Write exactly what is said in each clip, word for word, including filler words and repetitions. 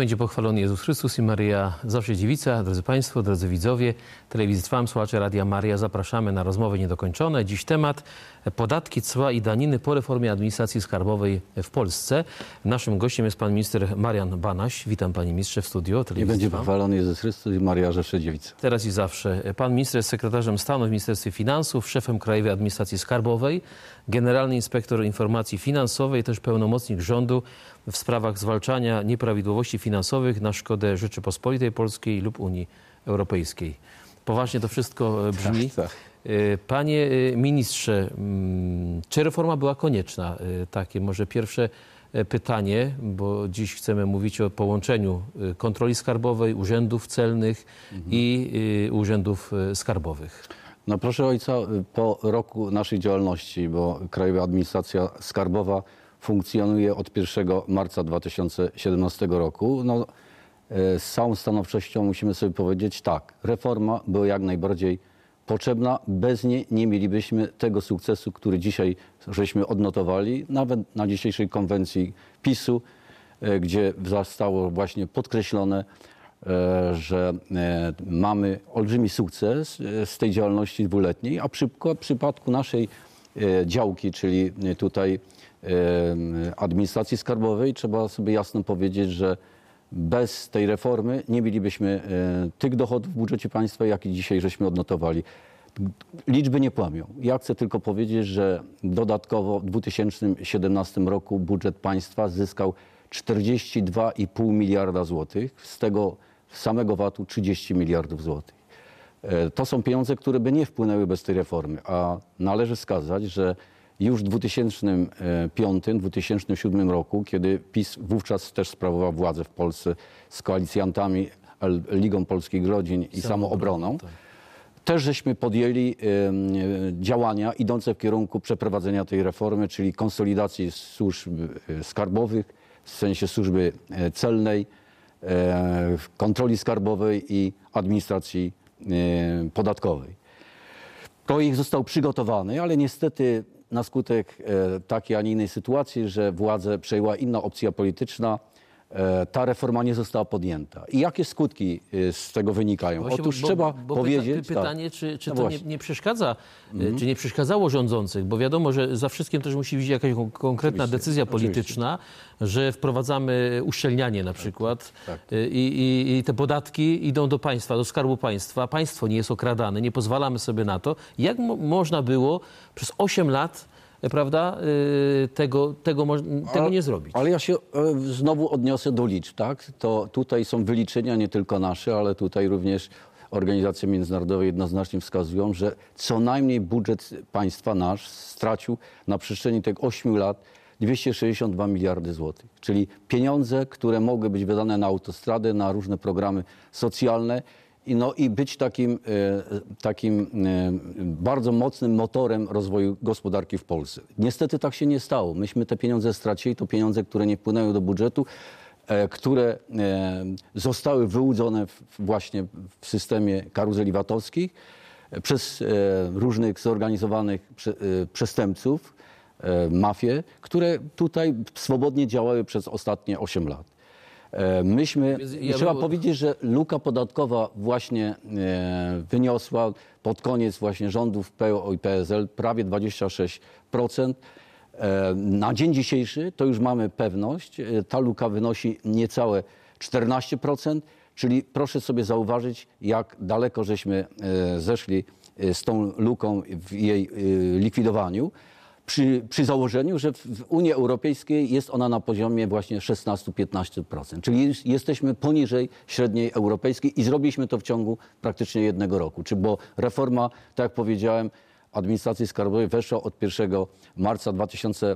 będzie pochwalony Jezus Chrystus i Maryja zawsze dziewica. Drodzy Państwo, drodzy widzowie telewizji Trwam, słuchacze Radia Maryja, zapraszamy na rozmowy niedokończone. Dziś temat podatki, cła i daniny po reformie administracji skarbowej w Polsce. Naszym gościem jest pan minister Marian Banaś. Witam panie ministrze w studio telewizji Nie będzie Trwam. pochwalony Jezus Chrystus i Maryja zawsze dziewica. Teraz i zawsze. Pan minister jest sekretarzem stanu w Ministerstwie Finansów, szefem Krajowej Administracji Skarbowej, generalny inspektor informacji finansowej, też pełnomocnik rządu w sprawach zwalczania nieprawidłowości finansowych na szkodę Rzeczypospolitej Polskiej lub Unii Europejskiej. Poważnie to wszystko brzmi. Tak, tak. Panie ministrze, czy reforma była konieczna? Takie może pierwsze pytanie, bo dziś chcemy mówić o połączeniu kontroli skarbowej, urzędów celnych mhm. i urzędów skarbowych. No proszę ojca, po roku naszej działalności, bo Krajowa Administracja Skarbowa funkcjonuje od pierwszego marca dwa tysiące siedemnastego roku. No, z całą stanowczością musimy sobie powiedzieć tak, reforma była jak najbardziej potrzebna. Bez niej nie mielibyśmy tego sukcesu, który dzisiaj żeśmy odnotowali, nawet na dzisiejszej konwencji PiSu, gdzie zostało właśnie podkreślone, że mamy olbrzymi sukces z tej działalności dwuletniej, a przy przypadku naszej działki, czyli tutaj administracji skarbowej, trzeba sobie jasno powiedzieć, że bez tej reformy nie mielibyśmy tych dochodów w budżecie państwa, jakie dzisiaj żeśmy odnotowali. Liczby nie kłamią. Ja chcę tylko powiedzieć, że dodatkowo w dwa tysiące siedemnastym roku budżet państwa zyskał czterdzieści dwa i pół miliarda złotych, z tego samego vatу trzydzieści miliardów złotych. To są pieniądze, które by nie wpłynęły bez tej reformy, a należy wskazać, że już w dwa tysiące piątym do dwa tysiące siódmym roku, kiedy PiS wówczas też sprawował władzę w Polsce z koalicjantami, Ligą Polskich Rodzin i Samoobroną, tak. też żeśmy podjęli y, działania idące w kierunku przeprowadzenia tej reformy, czyli konsolidacji służb skarbowych, w sensie służby celnej, y, kontroli skarbowej i administracji y, podatkowej. Projekt został przygotowany, ale niestety na skutek e, takiej, a nie innej sytuacji, że władzę przejęła inna opcja polityczna, e, ta reforma nie została podjęta. I jakie skutki e, z tego wynikają? Właśnie, Otóż bo, trzeba bo powiedzieć... Pyta, pytanie, tak. czy, czy no to nie, nie przeszkadza, mm. czy nie przeszkadzało rządzących, bo wiadomo, że za wszystkim też musi być jakaś konkretna oczywiście, decyzja polityczna, oczywiście. że wprowadzamy uszczelnianie na przykład tak, tak. I, i, i te podatki idą do państwa, do Skarbu Państwa, państwo nie jest okradane, nie pozwalamy sobie na to. Jak mo można było przez osiem lat prawda, tego, tego, tego nie zrobić. Ale ja się znowu odniosę do liczb, tak? To tutaj są wyliczenia nie tylko nasze, ale tutaj również organizacje międzynarodowe jednoznacznie wskazują, że co najmniej budżet państwa nasz stracił na przestrzeni tych ośmiu lat dwieście sześćdziesiąt dwa miliardy złotych. Czyli pieniądze, które mogły być wydane na autostrady, na różne programy socjalne, I, no, i być takim, takim bardzo mocnym motorem rozwoju gospodarki w Polsce. Niestety tak się nie stało. Myśmy te pieniądze stracili, to pieniądze, które nie wpłynęły do budżetu, które zostały wyłudzone właśnie w systemie karuzeli VAT-owskich przez różnych zorganizowanych przestępców, mafie, które tutaj swobodnie działały przez ostatnie osiem lat. Myśmy, ja trzeba by... powiedzieć, że luka podatkowa właśnie e, wyniosła pod koniec właśnie rządów P O i P S L prawie dwadzieścia sześć procent. E, na dzień dzisiejszy to już mamy pewność, e, ta luka wynosi niecałe czternaście procent, czyli proszę sobie zauważyć, jak daleko żeśmy e, zeszli e, z tą luką w jej e, likwidowaniu. Przy, przy założeniu, że w Unii Europejskiej jest ona na poziomie właśnie szesnaście do piętnastu procent. Czyli jesteśmy poniżej średniej europejskiej i zrobiliśmy to w ciągu praktycznie jednego roku. Czy, bo reforma, tak jak powiedziałem, administracji skarbowej weszła od pierwszego marca dwa tysiące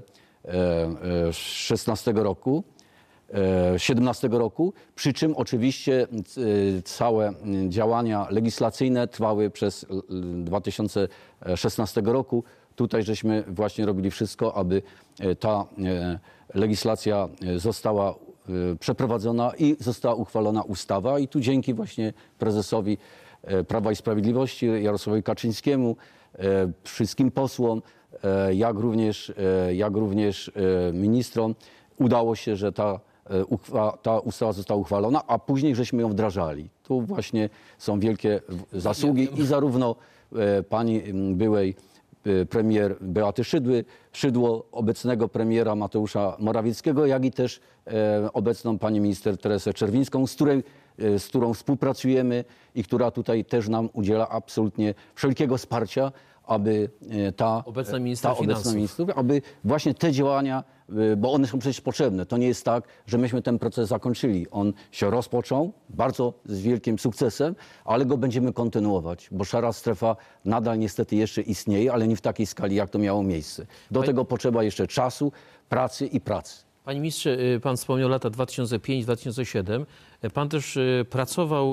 szesnastego roku, siedemnastego roku, przy czym oczywiście całe działania legislacyjne trwały przez dwa tysiące szesnastego roku. Tutaj żeśmy właśnie robili wszystko, aby ta legislacja została przeprowadzona i została uchwalona ustawa. I tu dzięki właśnie prezesowi Prawa i Sprawiedliwości Jarosławowi Kaczyńskiemu, wszystkim posłom, jak również, jak również ministrom udało się, że ta ta ustawa została uchwalona, a później żeśmy ją wdrażali. Tu właśnie są wielkie zasługi i zarówno pani byłej premier Beaty Szydły, Szydło, obecnego premiera Mateusza Morawieckiego, jak i też obecną pani minister Teresę Czerwińską, z której z którą współpracujemy i która tutaj też nam udziela absolutnie wszelkiego wsparcia, aby ta obecna minister ta obecna minister, aby właśnie te działania, bo one są przecież potrzebne. To nie jest tak, że myśmy ten proces zakończyli. On się rozpoczął bardzo z wielkim sukcesem, ale go będziemy kontynuować, bo szara strefa nadal niestety jeszcze istnieje, ale nie w takiej skali, jak to miało miejsce. Do tego potrzeba jeszcze czasu, pracy i pracy. Panie ministrze, pan wspomniał lata dwa tysiące piąty do dwa tysiące siódmego. Pan też pracował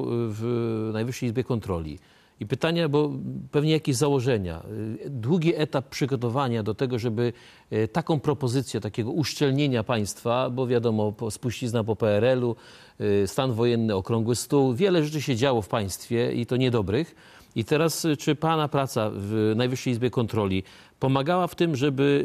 w Najwyższej Izbie Kontroli. I pytania, bo pewnie jakieś założenia, długi etap przygotowania do tego, żeby taką propozycję, takiego uszczelnienia państwa, bo wiadomo, spuścizna po P R L-u, stan wojenny, okrągły stół, wiele rzeczy się działo w państwie i to niedobrych. I teraz, czy pana praca w Najwyższej Izbie Kontroli pomagała w tym, żeby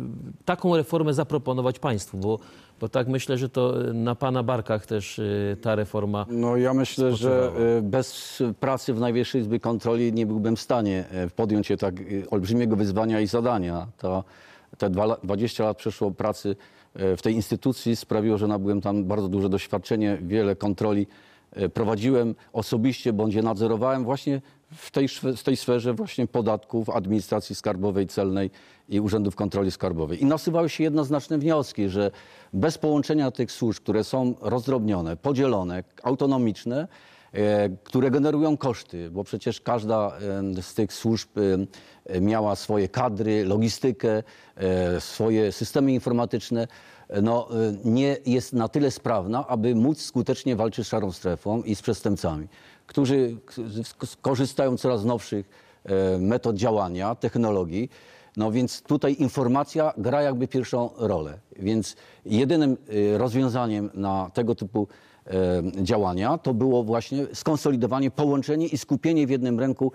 taką reformę zaproponować państwu? Bo, bo tak myślę, że to na pana barkach też ta reforma No ja myślę, spoczywała. że bez pracy w Najwyższej Izbie Kontroli nie byłbym w stanie podjąć się tak olbrzymiego wyzwania i zadania. To, te dwadzieścia lat przeszło pracy w tej instytucji sprawiło, że nabyłem tam bardzo duże doświadczenie, wiele kontroli prowadziłem osobiście, bądź je nadzorowałem właśnie w tej, w tej sferze właśnie podatków, administracji skarbowej, celnej i urzędów kontroli skarbowej. I nasuwały się jednoznaczne wnioski, że bez połączenia tych służb, które są rozdrobnione, podzielone, autonomiczne, e, które generują koszty, bo przecież każda e, z tych służb e, miała swoje kadry, logistykę, e, swoje systemy informatyczne, no, nie jest na tyle sprawna, aby móc skutecznie walczyć z szarą strefą i z przestępcami, którzy korzystają z coraz nowszych metod działania, technologii. No więc tutaj informacja gra jakby pierwszą rolę. Więc jedynym rozwiązaniem na tego typu działania to było właśnie skonsolidowanie, połączenie i skupienie w jednym ręku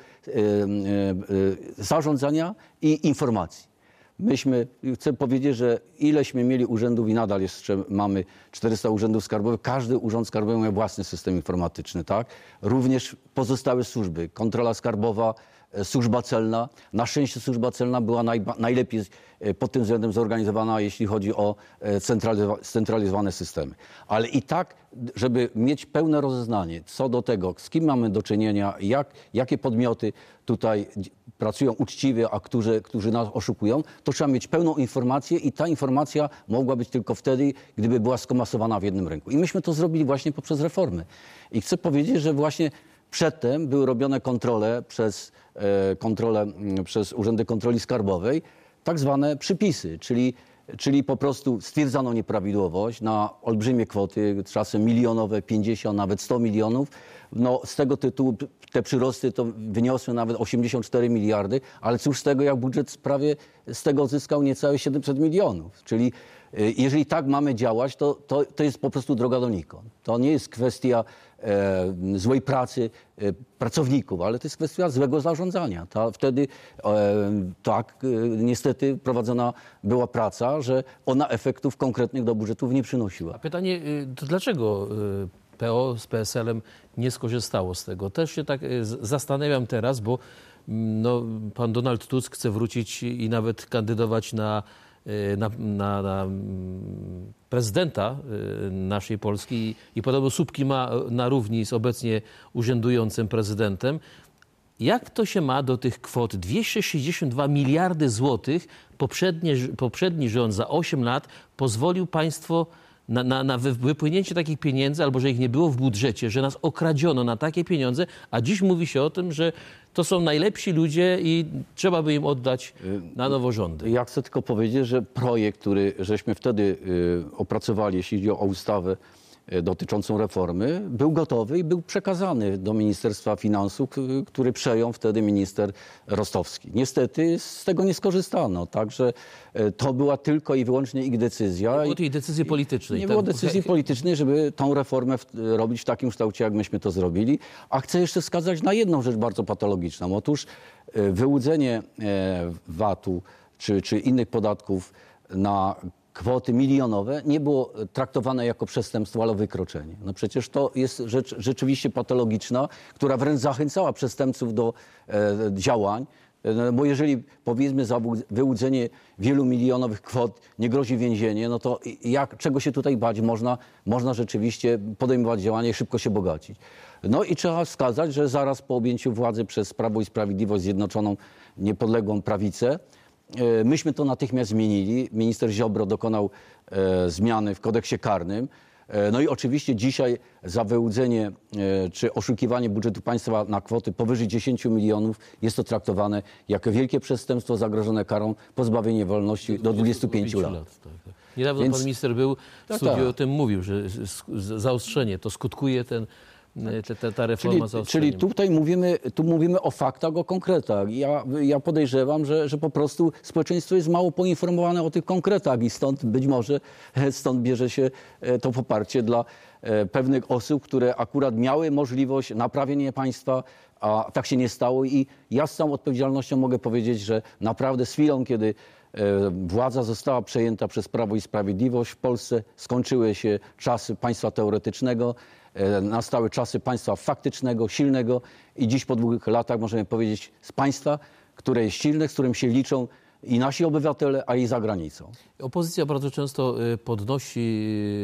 zarządzania i informacji. Myśmy, chcę powiedzieć, że ileśmy mieli urzędów i nadal jeszcze mamy czterysta urzędów skarbowych. Każdy urząd skarbowy ma własny system informatyczny, tak? Również pozostałe służby, kontrola skarbowa, służba celna. Na szczęście służba celna była naj, najlepiej pod tym względem zorganizowana, jeśli chodzi o scentralizowane systemy. Ale i tak, żeby mieć pełne rozeznanie co do tego, z kim mamy do czynienia, jak, jakie podmioty tutaj pracują uczciwie, a którzy, którzy nas oszukują, to trzeba mieć pełną informację i ta informacja mogła być tylko wtedy, gdyby była skomasowana w jednym ręku. I myśmy to zrobili właśnie poprzez reformy. I chcę powiedzieć, że właśnie przedtem były robione kontrole przez, e, kontrole m, przez Urzędy Kontroli Skarbowej, tak zwane przypisy, czyli, czyli po prostu stwierdzano nieprawidłowość na olbrzymie kwoty, czasem milionowe, pięćdziesiąt, nawet sto milionów. No, z tego tytułu te przyrosty to wyniosły nawet osiemdziesiąt cztery miliardy, ale cóż z tego, jak budżet prawie z tego zyskał niecałe siedemset milionów. Czyli jeżeli tak mamy działać, to, to, to jest po prostu droga donikąd. To nie jest kwestia e, złej pracy e, pracowników, ale to jest kwestia złego zarządzania. Ta, wtedy e, tak e, niestety prowadzona była praca, że ona efektów konkretnych do budżetów nie przynosiła. A pytanie, to dlaczego P O z P S L-em nie skorzystało z tego? Też się tak zastanawiam teraz, bo no, pan Donald Tusk chce wrócić i nawet kandydować na Na, na, na prezydenta naszej Polski i podobno słupki ma na równi z obecnie urzędującym prezydentem. Jak to się ma do tych kwot? dwieście sześćdziesiąt dwa miliardy złotych poprzedni, poprzedni rząd za osiem lat pozwolił państwo na, na, na wypłynięcie takich pieniędzy, albo że ich nie było w budżecie, że nas okradziono na takie pieniądze, a dziś mówi się o tym, że to są najlepsi ludzie i trzeba by im oddać na nowo rządy. Ja chcę tylko powiedzieć, że projekt, który żeśmy wtedy y, opracowali, jeśli chodzi o ustawę y, dotyczącą reformy, był gotowy i był przekazany do Ministerstwa Finansów, y, który przejął wtedy minister Rostowski. Niestety z tego nie skorzystano, także y, to była tylko i wyłącznie ich decyzja. Nie było tej decyzji politycznej. Nie tak? było decyzji politycznej, żeby tą reformę w, robić w takim kształcie, jak myśmy to zrobili. A chcę jeszcze wskazać na jedną rzecz bardzo patologiczną. Otóż y, wyłudzenie y, V A T-u czy, czy innych podatków na kwoty milionowe nie było traktowane jako przestępstwo, ale wykroczenie. No przecież to jest rzecz rzeczywiście patologiczna, która wręcz zachęcała przestępców do e, działań. No, bo jeżeli, powiedzmy, za wyłudzenie wielu milionowych kwot nie grozi więzienie, no to jak, czego się tutaj bać? Można, można rzeczywiście podejmować działania i szybko się bogacić. No i trzeba wskazać, że zaraz po objęciu władzy przez Prawo i Sprawiedliwość, Zjednoczoną Niepodległą Prawicę, e, myśmy to natychmiast zmienili. Minister Ziobro dokonał e, zmiany w kodeksie karnym. No i oczywiście dzisiaj za wyłudzenie czy oszukiwanie budżetu państwa na kwoty powyżej dziesięciu milionów jest to traktowane jako wielkie przestępstwo zagrożone karą pozbawienia wolności do dwudziestu pięciu lat. lat tak, tak. Niedawno Więc, pan minister był w tak, studiu, tak. o tym mówił, że zaostrzenie to skutkuje ten, ta, ta reforma Czyli, zaostrzeniem. czyli tutaj mówimy, tu mówimy o faktach, o konkretach. Ja, ja podejrzewam, że, że po prostu społeczeństwo jest mało poinformowane o tych konkretach i stąd być może stąd bierze się to poparcie dla pewnych osób, które akurat miały możliwość naprawienia państwa, a tak się nie stało. I ja z całą odpowiedzialnością mogę powiedzieć, że naprawdę z chwilą, kiedy władza została przejęta przez Prawo i Sprawiedliwość, w Polsce skończyły się czasy państwa teoretycznego, nastały czasy państwa faktycznego, silnego i dziś po dwóch latach możemy powiedzieć z państwa, które jest silne, z którym się liczą i nasi obywatele, a i za granicą. Opozycja bardzo często podnosi,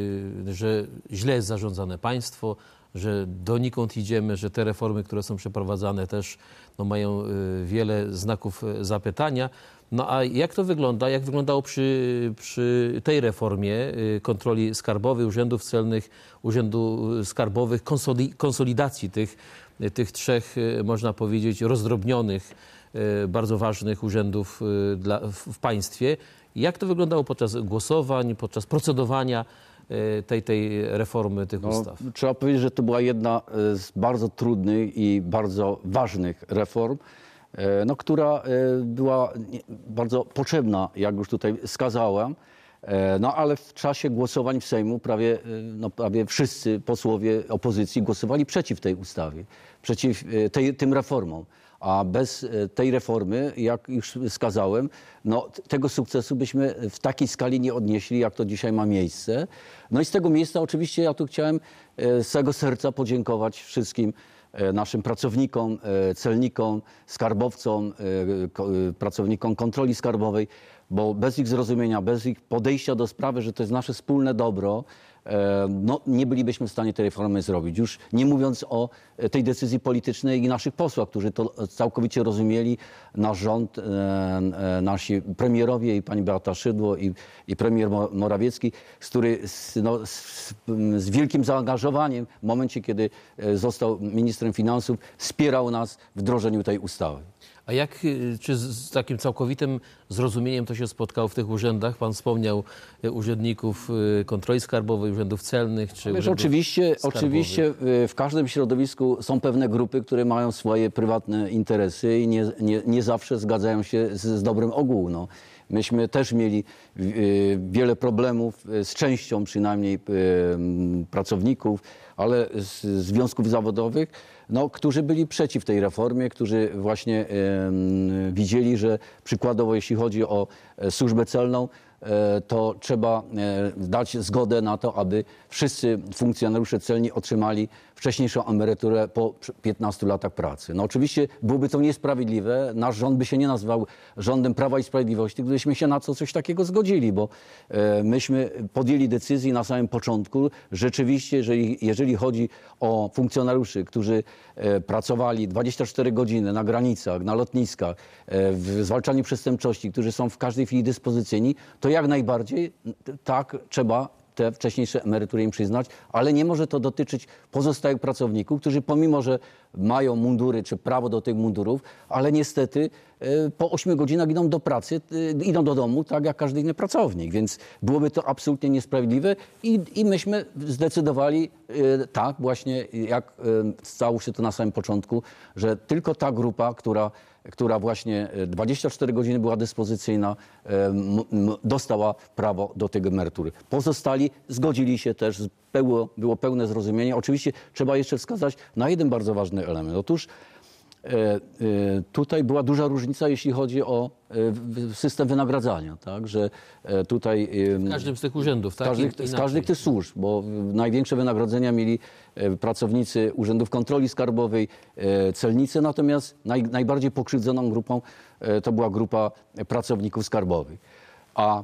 że źle jest zarządzane państwo, że donikąd idziemy, że te reformy, które są przeprowadzane też no, mają wiele znaków zapytania. No a jak to wygląda? Jak wyglądało przy, przy tej reformie kontroli skarbowej, urzędów celnych, urzędu skarbowych, konsolidacji tych, tych trzech, można powiedzieć, rozdrobnionych, bardzo ważnych urzędów dla, w państwie. Jak to wyglądało podczas głosowań, podczas procedowania tej, tej reformy, tych no, ustaw? Trzeba powiedzieć, że to była jedna z bardzo trudnych i bardzo ważnych reform, no, która była bardzo potrzebna, jak już tutaj wskazałem. No ale w czasie głosowań w Sejmu prawie, no, prawie wszyscy posłowie opozycji głosowali przeciw tej ustawie, przeciw tej, tym reformom. A bez tej reformy, jak już wskazałem, no, tego sukcesu byśmy w takiej skali nie odnieśli, jak to dzisiaj ma miejsce. No i z tego miejsca oczywiście ja tu chciałem z całego serca podziękować wszystkim naszym pracownikom, celnikom, skarbowcom, pracownikom kontroli skarbowej, bo bez ich zrozumienia, bez ich podejścia do sprawy, że to jest nasze wspólne dobro, no, nie bylibyśmy w stanie tej reformy zrobić. Już nie mówiąc o tej decyzji politycznej i naszych posłach, którzy to całkowicie rozumieli, nasz rząd, nasi premierowie i pani Beata Szydło i, i premier Morawiecki, który z, no, z, z wielkim zaangażowaniem w momencie, kiedy został ministrem finansów, wspierał nas w wdrożeniu tej ustawy. A jak, czy z takim całkowitym zrozumieniem to się spotkało w tych urzędach? Pan wspomniał urzędników kontroli skarbowej, urzędów celnych, czy Wiesz, urzędów oczywiście, skarbowych. oczywiście w każdym środowisku są pewne grupy, które mają swoje prywatne interesy i nie, nie, nie zawsze zgadzają się z, z dobrem ogółu. No. Myśmy też mieli wiele problemów z częścią przynajmniej pracowników, ale z związków zawodowych, no, którzy byli przeciw tej reformie, którzy właśnie e, widzieli, że przykładowo jeśli chodzi o służbę celną, e, to trzeba e, dać zgodę na to, aby wszyscy funkcjonariusze celni otrzymali wcześniejszą emeryturę po piętnastu latach pracy. No oczywiście byłoby to niesprawiedliwe. Nasz rząd by się nie nazywał rządem Prawa i Sprawiedliwości, gdybyśmy się na to coś takiego zgodzili, bo e, myśmy podjęli decyzję na samym początku. Rzeczywiście, jeżeli, jeżeli chodzi o funkcjonariuszy, którzy e, pracowali dwadzieścia cztery godziny na granicach, na lotniskach, e, w zwalczaniu przestępczości, którzy są w każdej chwili dyspozycyjni, to jak najbardziej tak trzeba te wcześniejsze emerytury im przyznać, ale nie może to dotyczyć pozostałych pracowników, którzy pomimo, że mają mundury czy prawo do tych mundurów, ale niestety po ośmiu godzinach idą do pracy, idą do domu, tak jak każdy inny pracownik, więc byłoby to absolutnie niesprawiedliwe i, i myśmy zdecydowali tak właśnie, jak stało się to na samym początku, że tylko ta grupa, która która właśnie dwadzieścia cztery godziny była dyspozycyjna, dostała prawo do tej emerytury. Pozostali zgodzili się też, było, było pełne zrozumienie. Oczywiście trzeba jeszcze wskazać na jeden bardzo ważny element. Otóż tutaj była duża różnica, jeśli chodzi o system wynagradzania, tak, że tutaj... W każdym z tych urzędów, tak? Każdych, z każdych tych służb, bo największe wynagrodzenia mieli pracownicy urzędów kontroli skarbowej, celnicy, natomiast naj, najbardziej pokrzywdzoną grupą to była grupa pracowników skarbowych. A,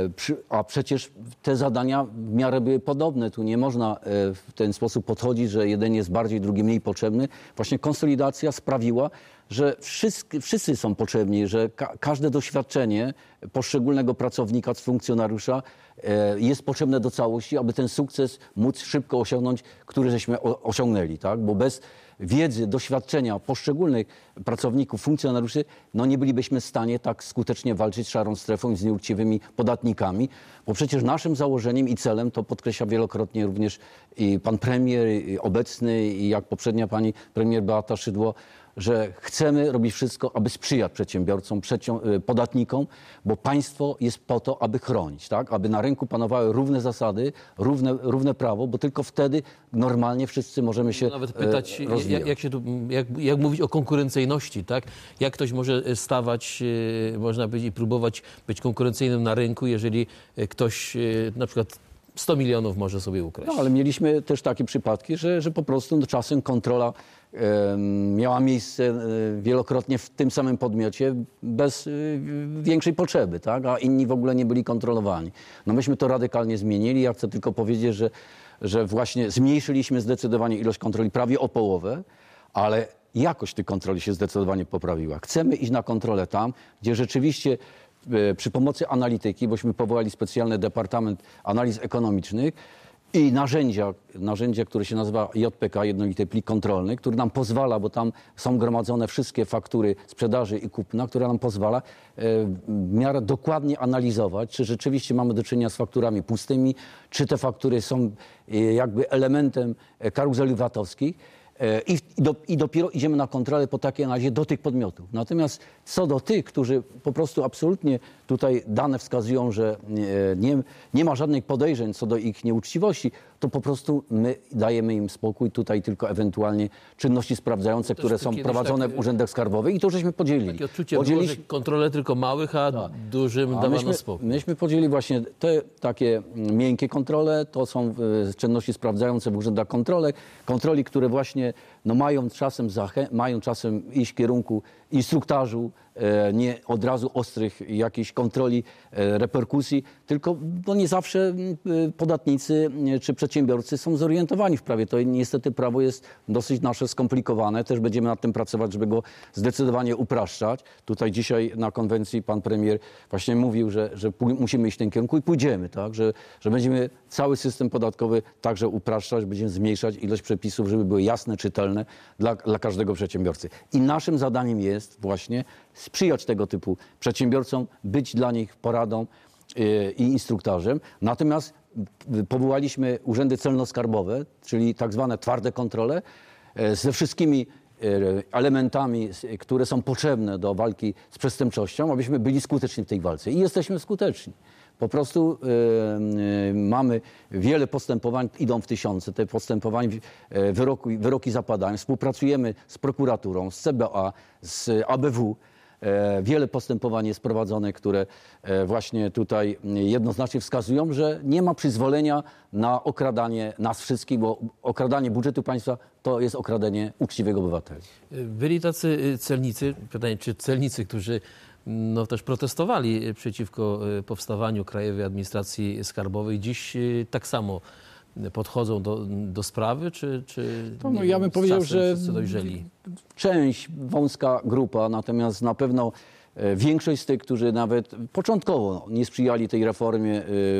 a przecież te zadania w miarę były podobne. Tu nie można w ten sposób podchodzić, że jeden jest bardziej, drugi mniej potrzebny. Właśnie konsolidacja sprawiła, że wszyscy, wszyscy są potrzebni, że ka każde doświadczenie poszczególnego pracownika, funkcjonariusza jest potrzebne do całości, aby ten sukces móc szybko osiągnąć, który żeśmy osiągnęli, tak? Bo bez wiedzy, doświadczenia poszczególnych pracowników, funkcjonariuszy, no nie bylibyśmy w stanie tak skutecznie walczyć z szarą strefą i z nieuczciwymi podatnikami, bo przecież naszym założeniem i celem, to podkreśla wielokrotnie również i pan premier i obecny, i jak poprzednia pani premier Beata Szydło, że chcemy robić wszystko, aby sprzyjać przedsiębiorcom, podatnikom, bo państwo jest po to, aby chronić, tak? Aby na rynku panowały równe zasady, równe, równe prawo, bo tylko wtedy normalnie wszyscy możemy się nawet pytać, rozwijać. Jak, jak, się tu, jak, jak mówić o konkurencyjności, tak? Jak ktoś może stawać, można powiedzieć, i próbować być konkurencyjnym na rynku, jeżeli ktoś na przykład sto milionów może sobie ukraść. No, ale mieliśmy też takie przypadki, że, że po prostu no, czasem kontrola e, miała miejsce e, wielokrotnie w tym samym podmiocie bez e, większej potrzeby, tak? A inni w ogóle nie byli kontrolowani. No myśmy to radykalnie zmienili. Ja chcę tylko powiedzieć, że, że właśnie zmniejszyliśmy zdecydowanie ilość kontroli prawie o połowę, ale jakość tych kontroli się zdecydowanie poprawiła. Chcemy iść na kontrolę tam, gdzie rzeczywiście przy pomocy analityki, bośmy powołali specjalny Departament Analiz Ekonomicznych i narzędzia, narzędzia, które się nazywa J P K, Jednolity Plik Kontrolny, który nam pozwala, bo tam są gromadzone wszystkie faktury sprzedaży i kupna, która nam pozwala w miarę dokładnie analizować, czy rzeczywiście mamy do czynienia z fakturami pustymi, czy te faktury są jakby elementem karuzeli VAT-owskich. I, do, I dopiero idziemy na kontrolę po takiej analizie do tych podmiotów. Natomiast co do tych, którzy po prostu absolutnie tutaj dane wskazują, że nie, nie ma żadnych podejrzeń co do ich nieuczciwości, to po prostu my dajemy im spokój. Tutaj tylko ewentualnie czynności sprawdzające, które są prowadzone tak w urzędach skarbowych i to żeśmy podzielili. Takie odczucie było, że kontrole tylko małych, a tak. dużym a dawano myśmy, spokój. Myśmy podzielili właśnie te takie miękkie kontrole, to są czynności sprawdzające w urzędach kontrolek, kontroli, które właśnie no mają czasem zachę- mają czasem iść w kierunku instruktażu, e, nie od razu ostrych jakichś kontroli, e, reperkusji, tylko no nie zawsze e, podatnicy e, czy przedsiębiorcy są zorientowani w prawie. To niestety prawo jest dosyć nasze skomplikowane. Też będziemy nad tym pracować, żeby go zdecydowanie upraszczać. Tutaj dzisiaj na konwencji pan premier właśnie mówił, że, że pój- musimy iść w tym kierunku i pójdziemy, tak? Że, że będziemy cały system podatkowy także upraszczać, będziemy zmniejszać ilość przepisów, żeby były jasne, czytelne dla, dla każdego przedsiębiorcy. I naszym zadaniem jest właśnie sprzyjać tego typu przedsiębiorcom, być dla nich poradą yy, i instruktarzem. Natomiast powołaliśmy urzędy celno-skarbowe, czyli tak zwane twarde kontrole, yy, ze wszystkimi yy, elementami, yy, które są potrzebne do walki z przestępczością, abyśmy byli skuteczni w tej walce. I jesteśmy skuteczni. Po prostu y, y, mamy wiele postępowań, idą w tysiące, te postępowań, y, wyroki, wyroki zapadają. Współpracujemy z prokuraturą, z C B A, z A B W. Y, wiele postępowań jest prowadzonych, które y, właśnie tutaj jednoznacznie wskazują, że nie ma przyzwolenia na okradanie nas wszystkich, bo okradanie budżetu państwa to jest okradanie uczciwych obywateli. Byli tacy celnicy, pytanie, czy celnicy, którzy no też protestowali przeciwko powstawaniu Krajowej Administracji Skarbowej. Dziś tak samo podchodzą do, do sprawy, czy, czy to, no, ja bym powiedział, że dojrzeli? Część, wąska grupa, natomiast na pewno większość z tych, którzy nawet początkowo nie sprzyjali tej reformie,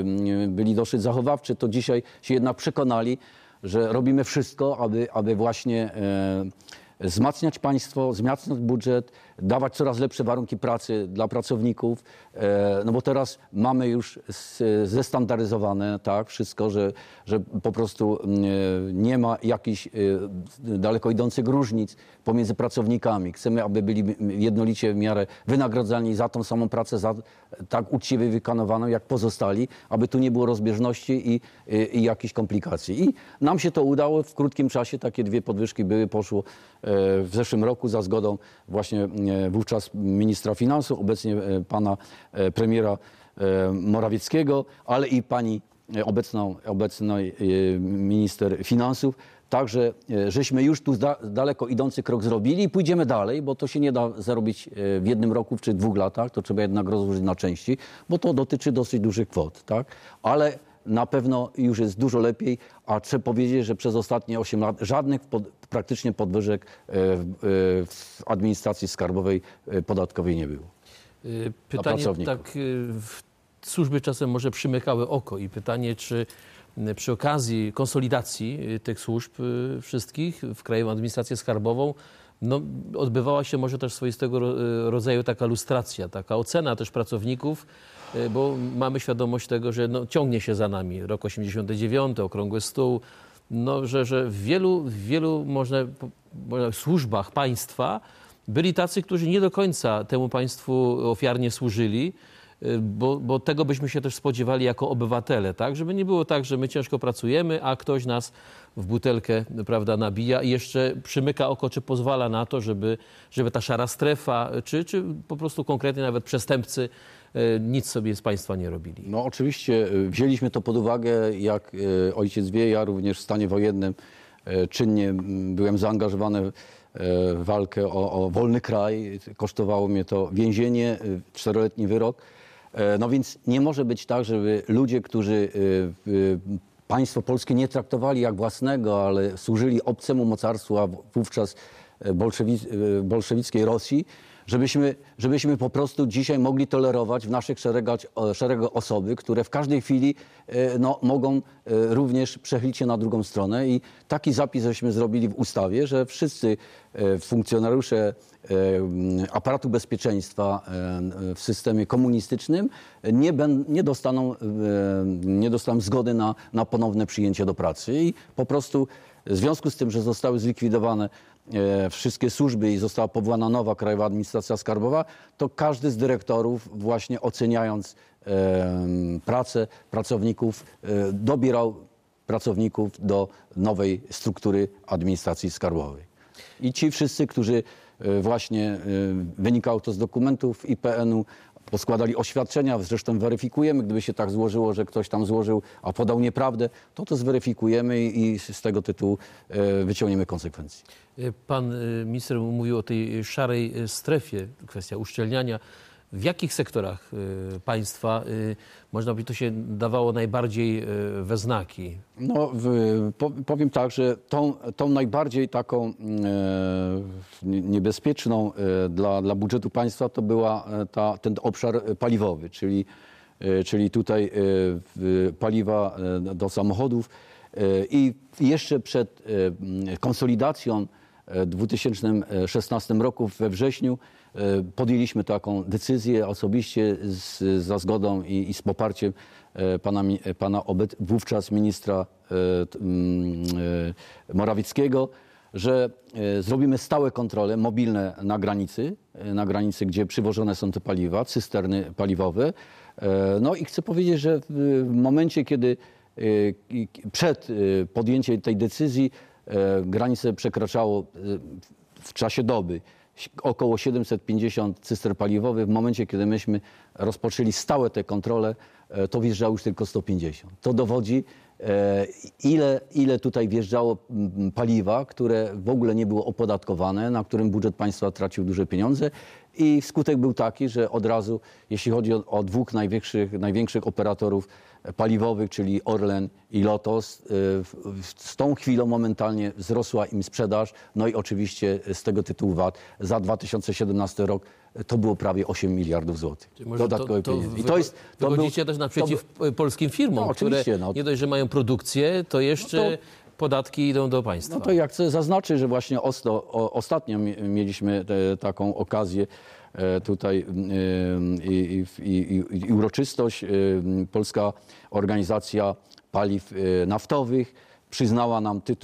byli dosyć zachowawczy, to dzisiaj się jednak przekonali, że robimy wszystko, aby, aby właśnie wzmacniać państwo, wzmacniać budżet, dawać coraz lepsze warunki pracy dla pracowników, no bo teraz mamy już zestandaryzowane tak wszystko, że, że po prostu nie ma jakichś daleko idących różnic pomiędzy pracownikami. Chcemy, aby byli jednolicie w miarę wynagradzani za tą samą pracę, za tak uczciwie wykonywaną jak pozostali, aby tu nie było rozbieżności i, i, i jakichś komplikacji. I nam się to udało w krótkim czasie, takie dwie podwyżki były, poszło w zeszłym roku za zgodą właśnie wówczas ministra finansów, obecnie pana premiera Morawieckiego, ale i pani obecną, obecnej minister finansów. Także żeśmy już tu da, daleko idący krok zrobili i pójdziemy dalej, bo to się nie da zrobić w jednym roku czy dwóch latach, to trzeba jednak rozłożyć na części, bo to dotyczy dosyć dużych kwot, tak? Ale na pewno już jest dużo lepiej, a trzeba powiedzieć, że przez ostatnie osiem lat żadnych pod, praktycznie podwyżek w, w administracji skarbowej, podatkowej nie było. Pytanie, tak, służby czasem może przymykały oko i pytanie, czy przy okazji konsolidacji tych służb wszystkich w Krajową Administrację Skarbową no, odbywała się może też swoistego rodzaju taka lustracja, taka ocena też pracowników, bo mamy świadomość tego, że no, ciągnie się za nami rok osiemdziesiąty dziewiąty, okrągły stół, no, że, że w wielu, w wielu można, można służbach państwa byli tacy, którzy nie do końca temu państwu ofiarnie służyli, Bo, bo tego byśmy się też spodziewali jako obywatele, tak? Żeby nie było tak, że my ciężko pracujemy, a ktoś nas w butelkę, prawda, nabija i jeszcze przymyka oko, czy pozwala na to, żeby, żeby ta szara strefa, czy, czy po prostu konkretnie nawet przestępcy nic sobie z państwa nie robili. No oczywiście wzięliśmy to pod uwagę, jak ojciec wie, ja również w stanie wojennym czynnie byłem zaangażowany w walkę o, o wolny kraj. Kosztowało mnie to więzienie, czteroletni wyrok. No więc nie może być tak, żeby ludzie, którzy państwo polskie nie traktowali jak własnego, ale służyli obcemu mocarstwu, a wówczas bolszewic, bolszewickiej Rosji, żebyśmy, żebyśmy po prostu dzisiaj mogli tolerować w naszych szeregach, szeregach osoby, które w każdej chwili no, mogą również przechylić się na drugą stronę. I taki zapis żeśmy zrobili w ustawie, że wszyscy funkcjonariusze aparatu bezpieczeństwa w systemie komunistycznym nie, ben, nie, dostaną, nie dostaną zgody na, na ponowne przyjęcie do pracy. I po prostu w związku z tym, że zostały zlikwidowane wszystkie służby i została powołana nowa Krajowa Administracja Skarbowa, to każdy z dyrektorów właśnie oceniając pracę pracowników dobierał pracowników do nowej struktury administracji skarbowej. I ci wszyscy, którzy właśnie, wynikało to z dokumentów I P N-u, poskładali oświadczenia, zresztą weryfikujemy, gdyby się tak złożyło, że ktoś tam złożył, a podał nieprawdę, to to zweryfikujemy i z tego tytułu wyciągniemy konsekwencje. Pan minister mówił o tej szarej strefie, kwestia uszczelniania. W jakich sektorach państwa, można by to się dawało najbardziej we znaki? No, powiem tak, że tą, tą najbardziej taką niebezpieczną dla, dla budżetu państwa to była ta, ten obszar paliwowy, czyli, czyli tutaj paliwa do samochodów. I jeszcze przed konsolidacją w dwa tysiące szesnastym roku we wrześniu podjęliśmy taką decyzję osobiście z, za zgodą i, i z poparciem pana, pana obec, wówczas ministra Morawieckiego, że zrobimy stałe kontrole mobilne na granicy, na granicy, gdzie przywożone są te paliwa, cysterny paliwowe. No i chcę powiedzieć, że w momencie, kiedy przed podjęciem tej decyzji granicę przekraczało w czasie doby około siedemset pięćdziesiąt cyster paliwowych. W momencie, kiedy myśmy rozpoczęli stałe te kontrole, to wjeżdżało już tylko sto pięćdziesiąt. To dowodzi, ile, ile tutaj wjeżdżało paliwa, które w ogóle nie było opodatkowane, na którym budżet państwa tracił duże pieniądze. I skutek był taki, że od razu, jeśli chodzi o, o dwóch największych, największych operatorów paliwowych, czyli Orlen i Lotos, z tą chwilą momentalnie wzrosła im sprzedaż. No i oczywiście z tego tytułu V A T za dwa tysiące siedemnasty rok to było prawie osiem miliardów złotych. Dodatkowe to, to pieniędzy. I to jest, to wychodzicie był, też naprzeciw to, polskim firmom, no, które no, nie dość, że mają produkcję, to jeszcze... No to, podatki idą do państwa. No to ja chcę zaznaczyć, że właśnie osto, o, ostatnio mieliśmy te, taką okazję tutaj i, i, i, i uroczystość. Polska Organizacja Paliw Naftowych przyznała nam tytuł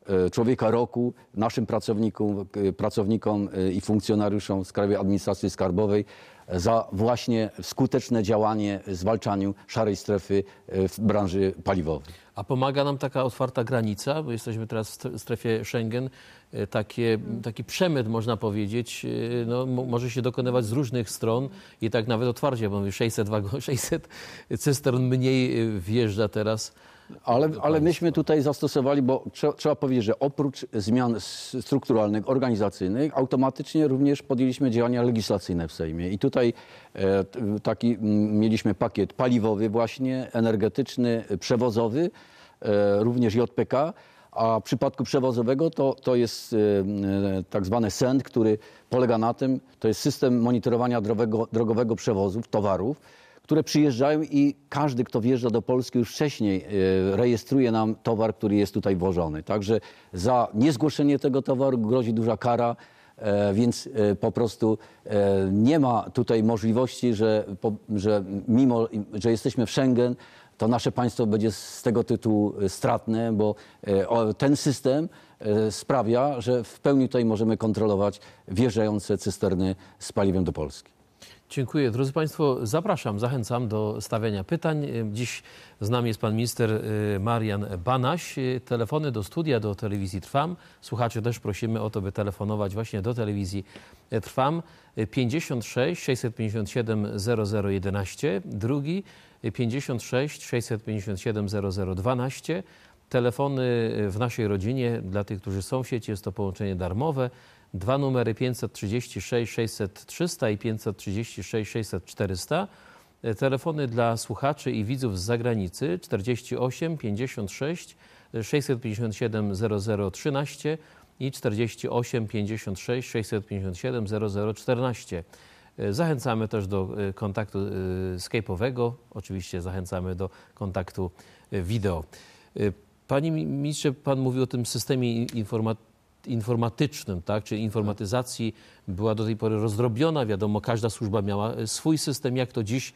Człowieka Roku naszym pracownikom, pracownikom i funkcjonariuszom z Krajowej Administracji Skarbowej za właśnie skuteczne działanie w zwalczaniu szarej strefy w branży paliwowej. A pomaga nam taka otwarta granica, bo jesteśmy teraz w strefie Schengen. Takie, taki przemyt, można powiedzieć, no, może się dokonywać z różnych stron i tak nawet otwarcie, bo sześćset, sześćset cystern mniej wjeżdża teraz. Ale, ale myśmy tutaj zastosowali, bo trzeba, trzeba powiedzieć, że oprócz zmian strukturalnych, organizacyjnych, automatycznie również podjęliśmy działania legislacyjne w Sejmie. I tutaj e, taki mieliśmy pakiet paliwowy właśnie, energetyczny, przewozowy, e, również J P K. A w przypadku przewozowego to, to jest e, tak zwany S E N D, który polega na tym, to jest system monitorowania drogowego, drogowego przewozów towarów, które przyjeżdżają i każdy, kto wjeżdża do Polski, już wcześniej e, rejestruje nam towar, który jest tutaj włożony. Także za niezgłoszenie tego towaru grozi duża kara, e, więc e, po prostu e, nie ma tutaj możliwości, że, po, że mimo, że jesteśmy w Schengen, to nasze państwo będzie z tego tytułu stratne, bo e, ten system e, sprawia, że w pełni tutaj możemy kontrolować wjeżdżające cysterny z paliwem do Polski. Dziękuję. Drodzy Państwo, zapraszam, zachęcam do stawiania pytań. Dziś z nami jest pan minister Marian Banaś. Telefony do studia, do telewizji Trwam. Słuchaczy też prosimy o to, by telefonować właśnie do telewizji Trwam. pięćdziesiąt sześć sześćset pięćdziesiąt siedem zero zero jedenaście, drugi pięćdziesiąt sześć sześćset pięćdziesiąt siedem zero zero dwanaście. Telefony w naszej rodzinie, dla tych, którzy są w sieci, jest to połączenie darmowe. Dwa numery pięćset trzydzieści sześć sześćset trzysta i pięćset trzydzieści sześć sześćset czterysta. Telefony dla słuchaczy i widzów z zagranicy czterdzieści osiem pięćdziesiąt sześć sześćset pięćdziesiąt siedem zero zero trzynaście i czterdzieści osiem pięćdziesiąt sześć sześćset pięćdziesiąt siedem zero zero czternaście. Zachęcamy też do kontaktu skype'owego. Oczywiście zachęcamy do kontaktu wideo. Panie ministrze, pan mówił o tym systemie informatycznym. informatycznym, tak, czy informatyzacji była do tej pory rozdrobiona. Wiadomo, każda służba miała swój system. Jak to dziś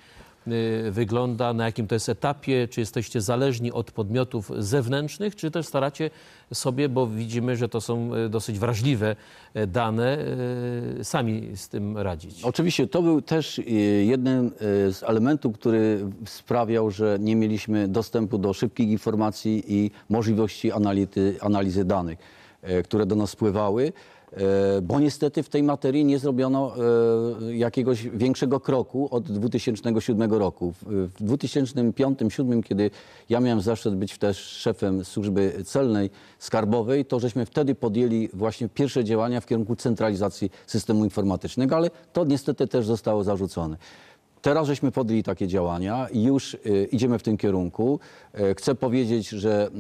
y, wygląda, na jakim to jest etapie? Czy jesteście zależni od podmiotów zewnętrznych, czy też staracie sobie, bo widzimy, że to są dosyć wrażliwe dane, y, sami z tym radzić? Oczywiście to był też jeden z elementów, który sprawiał, że nie mieliśmy dostępu do szybkich informacji i możliwości analizy, analizy danych, które do nas spływały, bo niestety w tej materii nie zrobiono jakiegoś większego kroku od dwa tysiące siódmego roku. W dwa tysiące piątym do dwa tysiące siódmego, kiedy ja miałem zaszczyt być też szefem służby celnej, skarbowej, to żeśmy wtedy podjęli właśnie pierwsze działania w kierunku centralizacji systemu informatycznego, ale to niestety też zostało zarzucone. Teraz żeśmy podjęli takie działania i już idziemy w tym kierunku. Chcę powiedzieć, że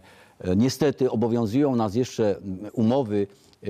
niestety obowiązują nas jeszcze umowy,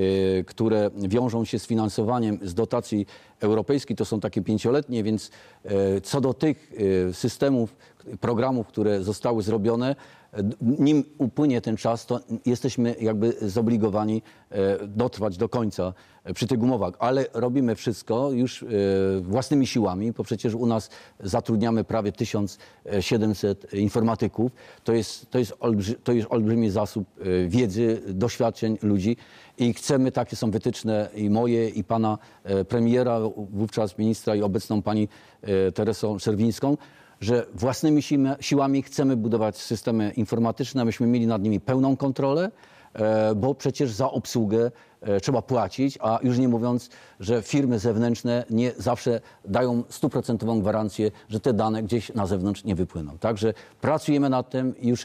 które wiążą się z finansowaniem z dotacji europejskiej. To są takie pięcioletnie, więc co do tych systemów, programów, które zostały zrobione, nim upłynie ten czas, to jesteśmy jakby zobligowani dotrwać do końca przy tych umowach. Ale robimy wszystko już własnymi siłami, bo przecież u nas zatrudniamy prawie tysiąc siedemset informatyków. To jest, to jest, olbrzy, to jest olbrzymi zasób wiedzy, doświadczeń ludzi i chcemy, takie są wytyczne i moje, i pana premiera, wówczas ministra i obecną pani Teresą Czerwińską, że własnymi siłami chcemy budować systemy informatyczne, abyśmy mieli nad nimi pełną kontrolę, bo przecież za obsługę trzeba płacić, a już nie mówiąc, że firmy zewnętrzne nie zawsze dają stuprocentową gwarancję, że te dane gdzieś na zewnątrz nie wypłyną. Także pracujemy nad tym, już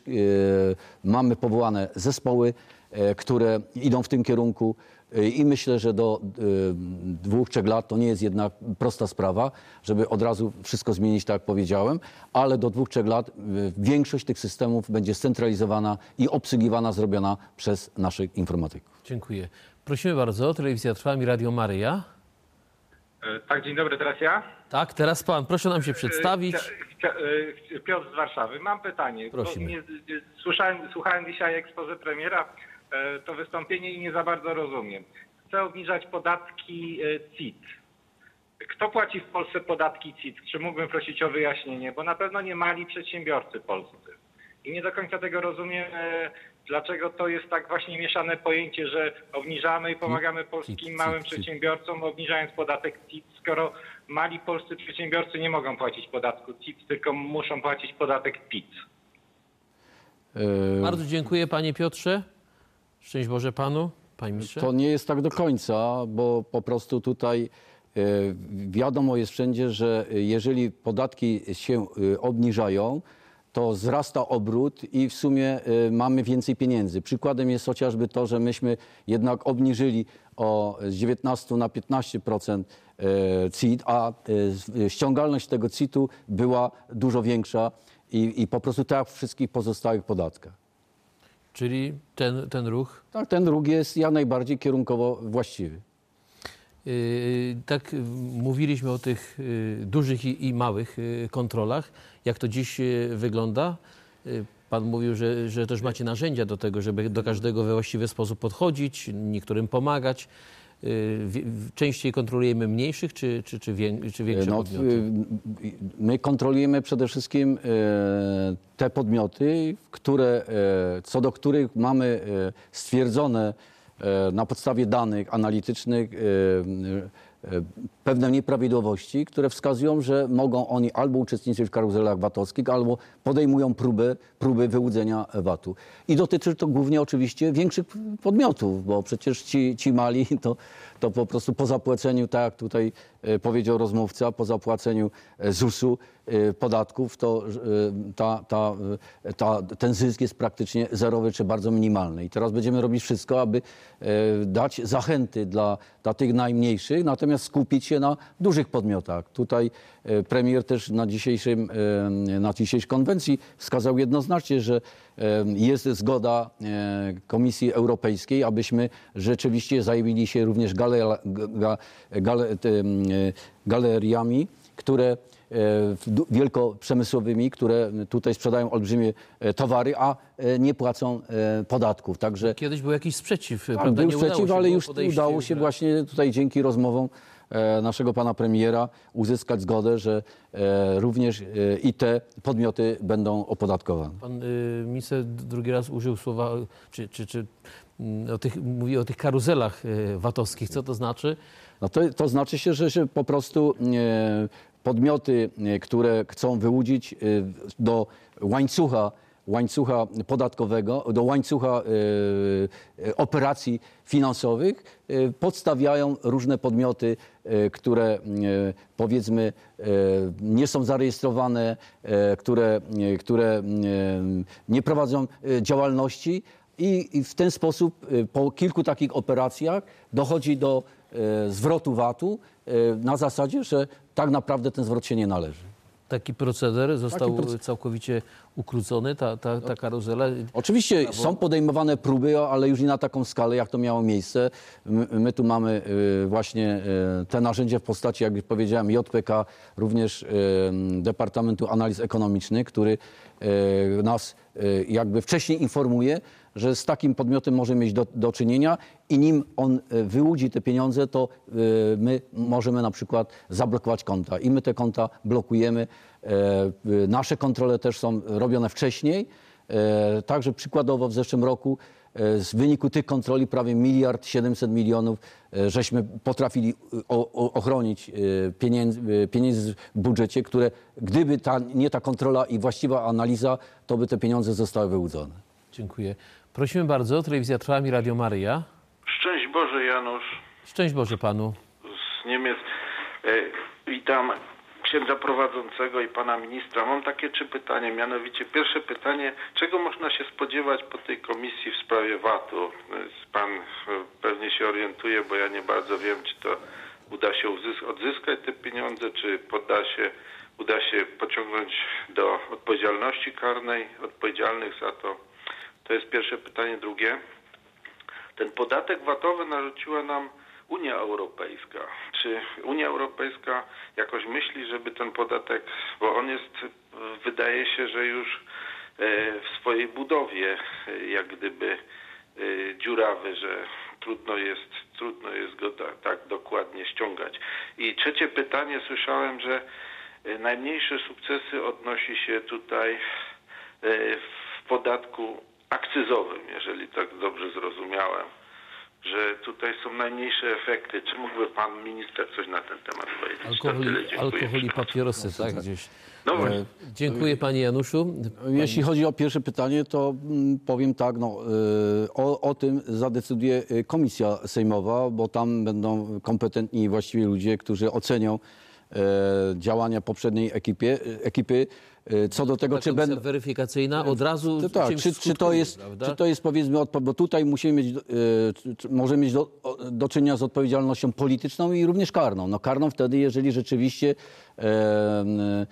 mamy powołane zespoły, które idą w tym kierunku. I myślę, że do y, dwóch, trzech lat to nie jest jednak prosta sprawa, żeby od razu wszystko zmienić, tak jak powiedziałem, ale do dwóch, trzech lat y, większość tych systemów będzie scentralizowana i obsługiwana, zrobiona przez naszych informatyków. Dziękuję. Prosimy bardzo. Telewizja Trwam i Radio Maryja. Tak, dzień dobry, teraz ja? Tak, teraz pan. Proszę nam się przedstawić. Piotr z Warszawy. Mam pytanie. Prosimy. Nie, słyszałem, słuchałem dzisiaj exposé premiera, to wystąpienie i nie za bardzo rozumiem. Chce obniżać podatki C I T. Kto płaci w Polsce podatki C I T? Czy mógłbym prosić o wyjaśnienie? Bo na pewno nie mali przedsiębiorcy polscy. I nie do końca tego rozumiem, Dlaczego to jest tak właśnie mieszane pojęcie, że obniżamy i pomagamy polskim małym przedsiębiorcom, obniżając podatek C I T, skoro mali polscy przedsiębiorcy nie mogą płacić podatku C I T, tylko muszą płacić podatek P I T? Bardzo dziękuję, panie Piotrze. Szczęść Boże panu, panie ministrze. To nie jest tak do końca, bo po prostu tutaj e, wiadomo jest wszędzie, że jeżeli podatki się e, obniżają, to wzrasta obrót i w sumie e, mamy więcej pieniędzy. Przykładem jest chociażby to, że myśmy jednak obniżyli o z dziewiętnaście na piętnaście procent e, C I T, a e, ściągalność tego C I T-u była dużo większa i, i po prostu tak jak w wszystkich pozostałych podatkach. Czyli ten, ten ruch? Tak, ten ruch jest jak najbardziej kierunkowo właściwy. Yy, tak yy, mówiliśmy o tych yy, dużych i, i małych yy, kontrolach. Jak to dziś yy, wygląda? Yy, pan mówił, że, że też macie narzędzia do tego, żeby do każdego we właściwy sposób podchodzić, niektórym pomagać. Yy, w, częściej kontrolujemy mniejszych czy, czy, czy, wię, czy większe No, podmioty? My kontrolujemy przede wszystkim e, te podmioty, które, e, co do których mamy e, stwierdzone e, na podstawie danych analitycznych e, e, pewne nieprawidłowości, które wskazują, że mogą oni albo uczestniczyć w karuzelach VAT-owskich, albo podejmują próby, próby wyłudzenia VAT-u. I dotyczy to głównie oczywiście większych podmiotów, bo przecież ci, ci mali to, to po prostu po zapłaceniu, tak jak tutaj e, powiedział rozmówca, po zapłaceniu e, ZUS-u, e, podatków, to e, ta, ta, e, ta, ten zysk jest praktycznie zerowy czy bardzo minimalny. I teraz będziemy robić wszystko, aby e, dać zachęty dla, dla tych najmniejszych, natomiast skupić się na dużych podmiotach. Tutaj e, premier też na, dzisiejszym, e, na dzisiejszej konwencji wskazał jednoznacznie, że e, jest zgoda e, Komisji Europejskiej, abyśmy rzeczywiście zajęli się również gale, ga, gale, te, galeriami, które wielkoprzemysłowymi, które tutaj sprzedają olbrzymie towary, a nie płacą podatków. Także kiedyś był jakiś sprzeciw. tak, prawda? był Nie sprzeciw, się, ale już udało się że... właśnie tutaj dzięki rozmowom naszego pana premiera uzyskać zgodę, że również i te podmioty będą opodatkowane. Pan y, minister drugi raz użył słowa, czy, czy, czy o tych, mówi o tych karuzelach y, VAT-owskich. Co to znaczy? No to, to znaczy się, że, że po prostu e, podmioty, e, które chcą wyłudzić e, do łańcucha, łańcucha podatkowego, do łańcucha e, e, operacji finansowych, e, podstawiają różne podmioty, e, które e, powiedzmy e, nie są zarejestrowane, e, które, e, które e, nie prowadzą e, działalności i, i w ten sposób e, po kilku takich operacjach dochodzi do zwrotu VAT-u na zasadzie, że tak naprawdę ten zwrot się nie należy. Taki proceder został Taki proce- całkowicie ukrócony, ta, ta, ta karuzela. Oczywiście Brawo. są podejmowane próby, ale już nie na taką skalę, jak to miało miejsce. My, my tu mamy y, właśnie y, te narzędzia w postaci, jak powiedziałem, J P K, również y, Departamentu Analiz Ekonomicznych, który y, nas y, jakby wcześniej informuje, że z takim podmiotem może mieć do, do czynienia i nim on wyłudzi te pieniądze, to y, my możemy na przykład zablokować konta i my te konta blokujemy. E, y, nasze kontrole też są robione wcześniej. E, także przykładowo w zeszłym roku e, z wyniku tych kontroli prawie miliard siedemset milionów e, żeśmy potrafili o, o, ochronić e, pieniędzy, e, pieniędzy w budżecie, które gdyby ta, nie ta kontrola i właściwa analiza, to by te pieniądze zostały wyłudzone. Dziękuję. Prosimy bardzo, Telewizja Trwam i Radio Maryja. Szczęść Boże, Janusz Szczęść Boże panu. z Niemiec. E, witam księdza prowadzącego i pana ministra. Mam takie trzy pytania, mianowicie pierwsze pytanie, czego można się spodziewać po tej komisji w sprawie VAT-u? Pan pewnie się orientuje, bo ja nie bardzo wiem, czy to uda się odzyskać te pieniądze, czy poda się, uda się pociągnąć do odpowiedzialności karnej odpowiedzialnych za to. To jest pierwsze pytanie. Drugie, ten podatek VAT-owy narzuciła nam Unia Europejska. Czy Unia Europejska jakoś myśli, żeby ten podatek, bo on jest, wydaje się, że już w swojej budowie jak gdyby dziurawy, że trudno jest, trudno jest go tak dokładnie ściągać. I trzecie pytanie, słyszałem, że najmniejsze sukcesy odnosi się tutaj w podatku akcyzowym, jeżeli tak dobrze zrozumiałem, że tutaj są najmniejsze efekty. Czy mógłby pan minister coś na ten temat powiedzieć? Alkohol, To tyle, dziękuję. alkohol i papierosy, tak, gdzieś. No właśnie. Dziękuję panie Januszu. Jeśli chodzi o pierwsze pytanie, to mm, powiem tak, no, y, o, o tym zadecyduje y, komisja sejmowa, bo tam będą kompetentni właściwie ludzie, którzy ocenią y, działania poprzedniej ekipie, y, ekipy. Y, co do tego, Ta czy komisja będą... weryfikacyjna od razu To tak, czymś czy, czy, to skutkuje, jest, prawda? czy to jest powiedzmy, odpo- bo tutaj musimy mieć, y, czy, czy możemy mieć do, o- do czynienia z odpowiedzialnością polityczną i również karną. No karną wtedy, jeżeli rzeczywiście e, e,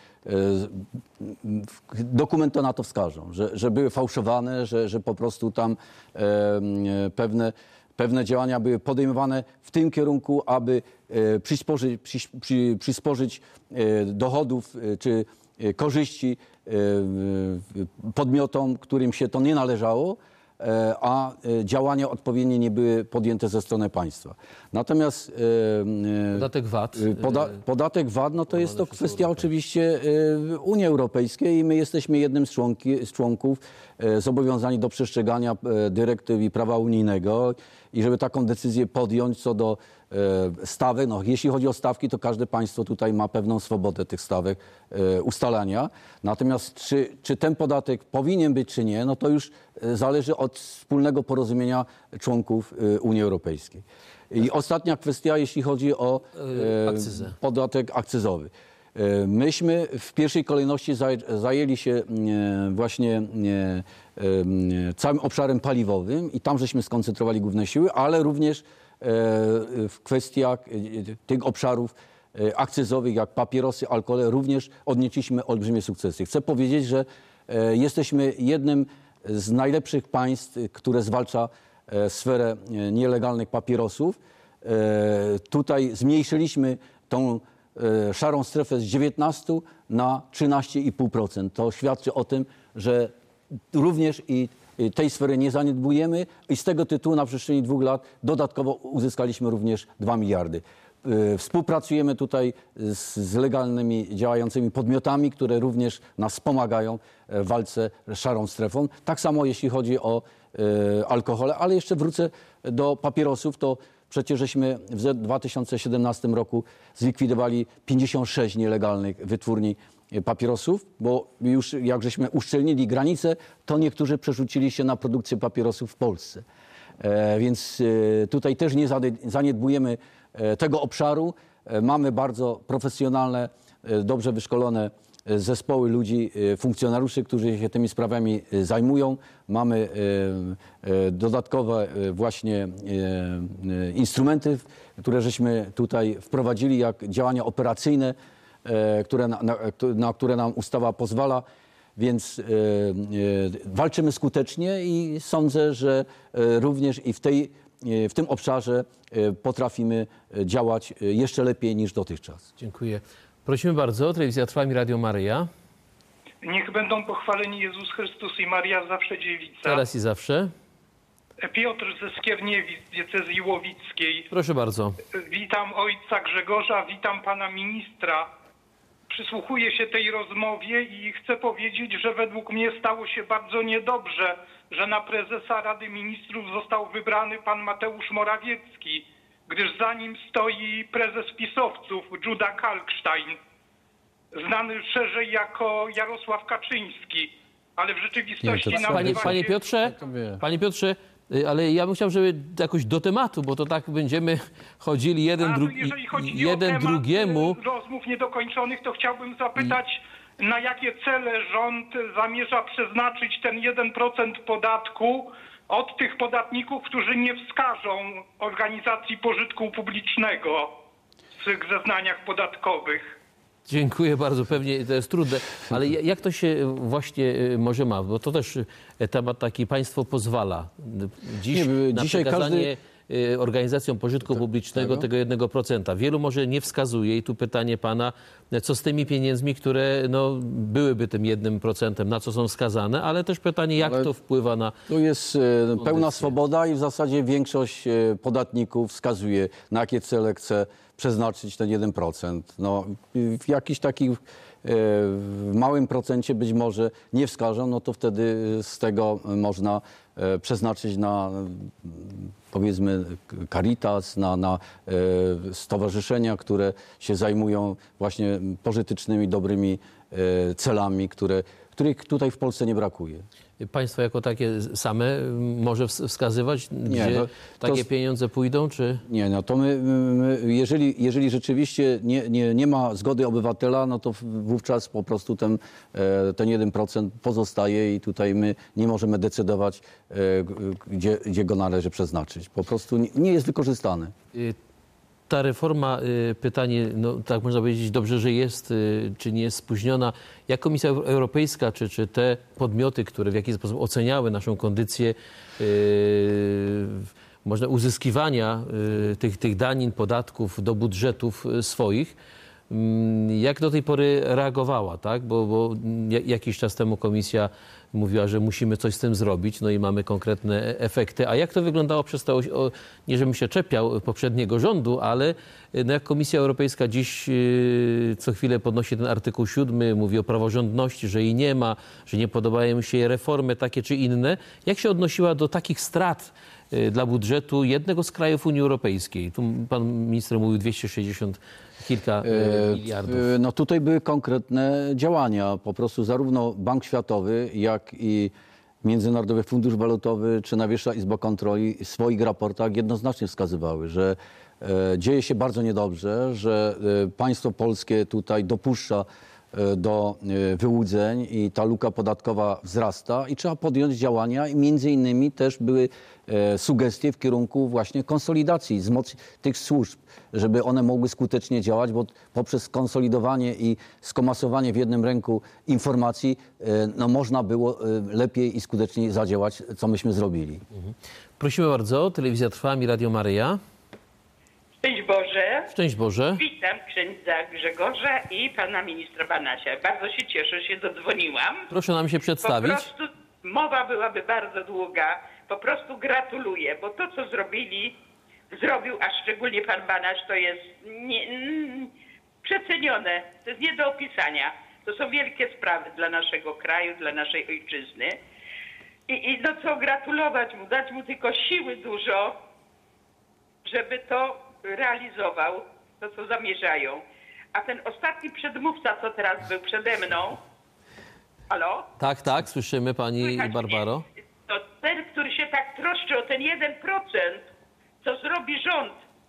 w- dokumenty na to wskażą, że, że były fałszowane, że, że po prostu tam e, e, pewne, pewne działania były podejmowane w tym kierunku, aby e, przysporzyć, przyś, przy, przysporzyć e, dochodów e, czy e, korzyści e, podmiotom, którym się to nie należało, e, a e, działania odpowiednie nie były podjęte ze strony państwa. Natomiast e, e, Podatek V A T. Poda, podatek V A T, no to jest to kwestia oczywiście e, Unii Europejskiej i my jesteśmy jednym z, członki, z członków e, zobowiązani do przestrzegania e, dyrektyw i prawa unijnego i żeby taką decyzję podjąć co do e, stawek, no jeśli chodzi o stawki, to każde państwo tutaj ma pewną swobodę tych stawek e, ustalania. Natomiast czy, czy ten podatek powinien być, czy nie, no to już e, zależy od wspólnego porozumienia członków e, Unii Europejskiej. I ostatnia kwestia, jeśli chodzi o E, akcyzę. podatek akcyzowy. E, Myśmy w pierwszej kolejności zaj- zajęli się e, właśnie e, e, całym obszarem paliwowym i tam żeśmy skoncentrowali główne siły, ale również e, w kwestiach e, tych obszarów e, akcyzowych, jak papierosy, alkohol, również odnieśliśmy olbrzymie sukcesy. Chcę powiedzieć, że e, jesteśmy jednym z najlepszych państw, które zwalcza e, sferę e, nielegalnych papierosów. E, Tutaj zmniejszyliśmy tą e, szarą strefę z dziewiętnaście na trzynaście i pół procent. To świadczy o tym, że również i i tej sfery nie zaniedbujemy i z tego tytułu na przestrzeni dwóch lat dodatkowo uzyskaliśmy również dwa miliardy. E, Współpracujemy tutaj z, z legalnymi działającymi podmiotami, które również nas wspomagają w walce z szarą strefą. Tak samo jeśli chodzi o e, alkohol, ale jeszcze wrócę do papierosów, to przecież żeśmy w dwa tysiące siedemnastym roku zlikwidowali pięćdziesiąt sześć nielegalnych wytwórni papierosów, bo już jak żeśmy uszczelnili granice, to niektórzy przerzucili się na produkcję papierosów w Polsce. E, więc e, tutaj też nie zade- zaniedbujemy e, tego obszaru. E, mamy bardzo profesjonalne, e, dobrze wyszkolone e, zespoły ludzi, e, funkcjonariuszy, którzy się tymi sprawami e, zajmują. Mamy e, e, dodatkowe e, właśnie e, e, instrumenty, które żeśmy tutaj wprowadzili, jak działania operacyjne, e, które na, na, na które nam ustawa pozwala. Więc e, e, walczymy skutecznie i sądzę, że e, również i w, tej, e, w tym obszarze e, potrafimy działać e, jeszcze lepiej niż dotychczas. Dziękuję. Prosimy bardzo. Telewizja Trwam i Radio Maryja. Niech będą pochwaleni Jezus Chrystus i Maria zawsze dziewica. Teraz i zawsze. Piotr ze Skierniewic, diecezji łowickiej. Proszę bardzo. Witam ojca Grzegorza, witam pana ministra. Przysłuchuję się tej rozmowie i chcę powiedzieć, że według mnie stało się bardzo niedobrze, że na prezesa Rady Ministrów został wybrany pan Mateusz Morawiecki, gdyż za nim stoi prezes pisowców Juda Kalkstein, znany szerzej jako Jarosław Kaczyński, ale w rzeczywistości Nie, to- nazywa Panie, się... panie Piotrze, to wie. panie Piotrze, y, ale ja bym chciał, żeby jakoś do tematu, bo to tak będziemy chodzili jeden, A, to drugi, jeżeli chodzi jeden o temat drugiemu. y, rozmów niedokończonych, to chciałbym zapytać, na jakie cele rząd zamierza przeznaczyć ten jeden procent podatku od tych podatników, którzy nie wskażą organizacji pożytku publicznego w tych zeznaniach podatkowych. Dziękuję bardzo, pewnie to jest trudne, ale ja- jak to się właśnie y, może ma, bo to też y, temat taki państwo pozwala dziś Nie, by- na dzisiaj przekazanie y, organizacjom pożytku publicznego tego jednego procenta. Wielu może nie wskazuje i tu pytanie pana, co z tymi pieniędzmi, które no, byłyby tym jednym procentem, na co są wskazane, ale też pytanie, jak Ale- to wpływa na... Tu jest e, pełna swoboda i w zasadzie większość e, podatników wskazuje, na jakie cele chce przeznaczyć ten jeden procent. No, w jakichś takich w małym procencie być może nie wskażą, no to wtedy z tego można przeznaczyć na, powiedzmy, Caritas, na, na stowarzyszenia, które się zajmują właśnie pożytecznymi, dobrymi celami, które, których tutaj w Polsce nie brakuje. Państwo jako takie same może wskazywać, gdzie nie, no, takie pieniądze pójdą, czy... Nie, no to my, my jeżeli, jeżeli rzeczywiście nie, nie, nie ma zgody obywatela, no to wówczas po prostu ten, ten jeden procent pozostaje i tutaj my nie możemy decydować, gdzie, gdzie go należy przeznaczyć. Po prostu nie, nie jest wykorzystany. Ta reforma, pytanie, no tak można powiedzieć, dobrze, że jest, czy nie jest spóźniona. Jak Komisja Europejska, czy, czy te podmioty, które w jakiś sposób oceniały naszą kondycję yy, można uzyskiwania yy, tych, tych danin, podatków do budżetów swoich, yy, jak do tej pory reagowała, tak? Bo, bo jakiś czas temu Komisja mówiła, że musimy coś z tym zrobić, no i mamy konkretne efekty. A jak to wyglądało przez to, nie żebym się czepiał poprzedniego rządu, ale no jak Komisja Europejska dziś co chwilę podnosi ten artykuł siódmy, mówi o praworządności, że jej nie ma, że nie podobają się jej reformy takie czy inne. Jak się odnosiła do takich strat dla budżetu jednego z krajów Unii Europejskiej? Tu pan minister mówił dwieście sześćdziesiąt kilka miliardów. No tutaj były konkretne działania. Po prostu zarówno Bank Światowy, jak i Międzynarodowy Fundusz Walutowy czy Najwyższa Izba Kontroli w swoich raportach jednoznacznie wskazywały, że e, dzieje się bardzo niedobrze, że e, państwo polskie tutaj dopuszcza e, do e, wyłudzeń i ta luka podatkowa wzrasta i trzeba podjąć działania i między innymi też były e, sugestie w kierunku właśnie konsolidacji wzmoc- tych służb, żeby one mogły skutecznie działać, bo poprzez konsolidowanie i skomasowanie w jednym ręku informacji no, można było lepiej i skuteczniej zadziałać, co myśmy zrobili. Mhm. Prosimy bardzo. Telewizja Trwam i Radio Maryja. Szczęść Boże. Szczęść Boże. Witam księdza Grzegorza i pana ministra Banasia. Bardzo się cieszę, że się dodzwoniłam. Proszę nam się przedstawić. Po prostu mowa byłaby bardzo długa. Po prostu gratuluję, bo to, co zrobili, zrobił, a szczególnie pan Banaś, to jest nie, mm, przecenione. To jest nie do opisania. To są wielkie sprawy dla naszego kraju, dla naszej ojczyzny. I, i no co, gratulować mu, dać mu tylko siły dużo, żeby to realizował, to co zamierzają. A ten ostatni przedmówca, co teraz był przede mną, halo? Tak, tak, słyszymy pani Słychać Barbaro. mnie? To ten, który się tak troszczy o ten jeden procent, co zrobi rząd.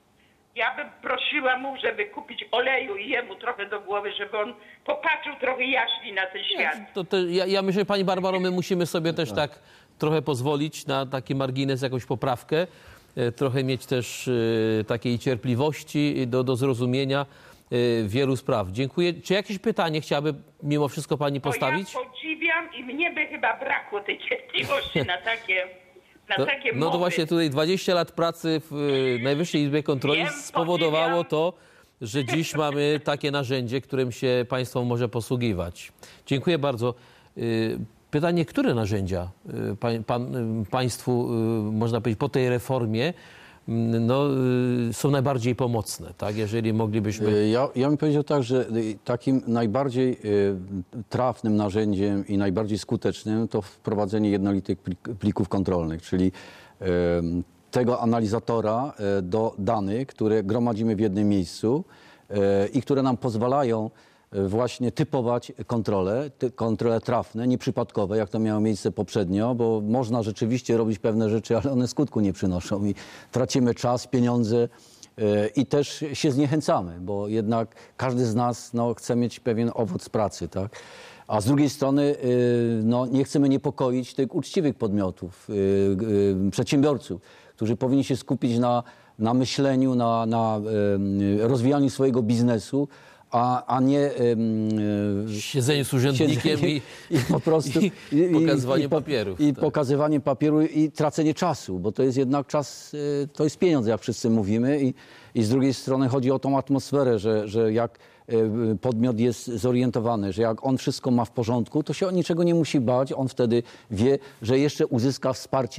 Ja bym prosiła mu, żeby kupić oleju i jemu trochę do głowy, żeby on popatrzył trochę jaśniej na ten świat. To, to ja, ja myślę, pani Barbaro, my musimy sobie też tak trochę pozwolić na taki margines, jakąś poprawkę, e, trochę mieć też e, takiej cierpliwości do, do zrozumienia e, wielu spraw. Dziękuję. Czy jakieś pytanie chciałaby mimo wszystko pani postawić? Bo ja podziwiam i mnie by chyba brakło tej cierpliwości na takie... To, no to właśnie tutaj dwadzieścia lat pracy w y, Najwyższej Izbie Kontroli Wiem, spowodowało podziwiam. to, że dziś mamy takie narzędzie, którym się państwo może posługiwać. Dziękuję bardzo. Y, pytanie, które narzędzia y, pan, pan, y, państwu, y, można powiedzieć, po tej reformie y, no, y, są najbardziej pomocne, tak? Jeżeli moglibyśmy... Ja, ja bym powiedział tak, że takim najbardziej y, trafnym narzędziem i najbardziej skutecznym to wprowadzenie jednolitych plików kontrolnych, czyli y, tego analizatora y, do danych, które gromadzimy w jednym miejscu y, i które nam pozwalają właśnie typować kontrole, ty, kontrole trafne, nieprzypadkowe, jak to miało miejsce poprzednio, bo można rzeczywiście robić pewne rzeczy, ale one skutku nie przynoszą i tracimy czas, pieniądze yy, i też się zniechęcamy, bo jednak każdy z nas no, chce mieć pewien owoc pracy, tak? A z drugiej strony yy, no, nie chcemy niepokoić tych uczciwych podmiotów, yy, yy, przedsiębiorców, którzy powinni się skupić na, na myśleniu, na, na yy, rozwijaniu swojego biznesu, A, a nie um, siedzenie z urzędnikiem siedzenie, i, i po prostu i, i pokazywanie i, papierów. I tak. pokazywanie papieru i tracenie czasu, bo to jest jednak czas, to jest pieniądz, jak wszyscy mówimy i, i z drugiej strony chodzi o tą atmosferę, że, że jak podmiot jest zorientowany, że jak on wszystko ma w porządku, to się o niczego nie musi bać, on wtedy wie, że jeszcze uzyska wsparcie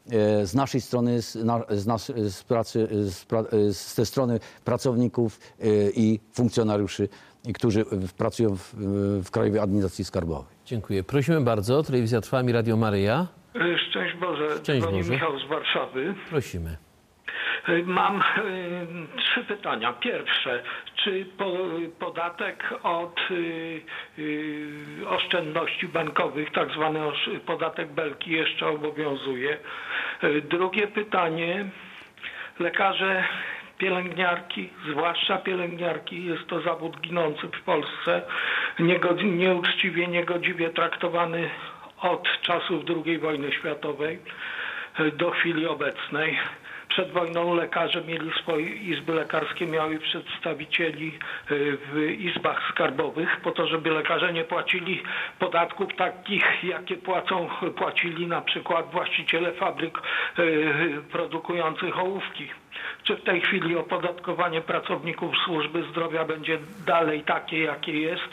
z naszej strony, z, na, z, nas, z pracy, z, pra, z tej strony pracowników i funkcjonariuszy, którzy pracują w, w Krajowej Administracji Skarbowej. Dziękuję. Prosimy bardzo. Telewizja Trwam i Radio Maryja. Szczęść Boże. Szczęść Dzwoni Boże. Michał z Warszawy. Prosimy. Mam y, trzy pytania. Pierwsze, czy po, podatek od y, y, oszczędności bankowych, tak zwany osz, podatek Belki, jeszcze obowiązuje? Y, drugie pytanie, lekarze, pielęgniarki, zwłaszcza pielęgniarki, jest to zawód ginący w Polsce, niegod, nieuczciwie, niegodziwie traktowany od czasów drugiej wojny światowej do chwili obecnej. Przed wojną lekarze mieli swoje izby lekarskie, miały przedstawicieli w izbach skarbowych po to, żeby lekarze nie płacili podatków takich, jakie płacą, płacili na przykład właściciele fabryk produkujących ołówki. Czy w tej chwili opodatkowanie pracowników służby zdrowia będzie dalej takie, jakie jest?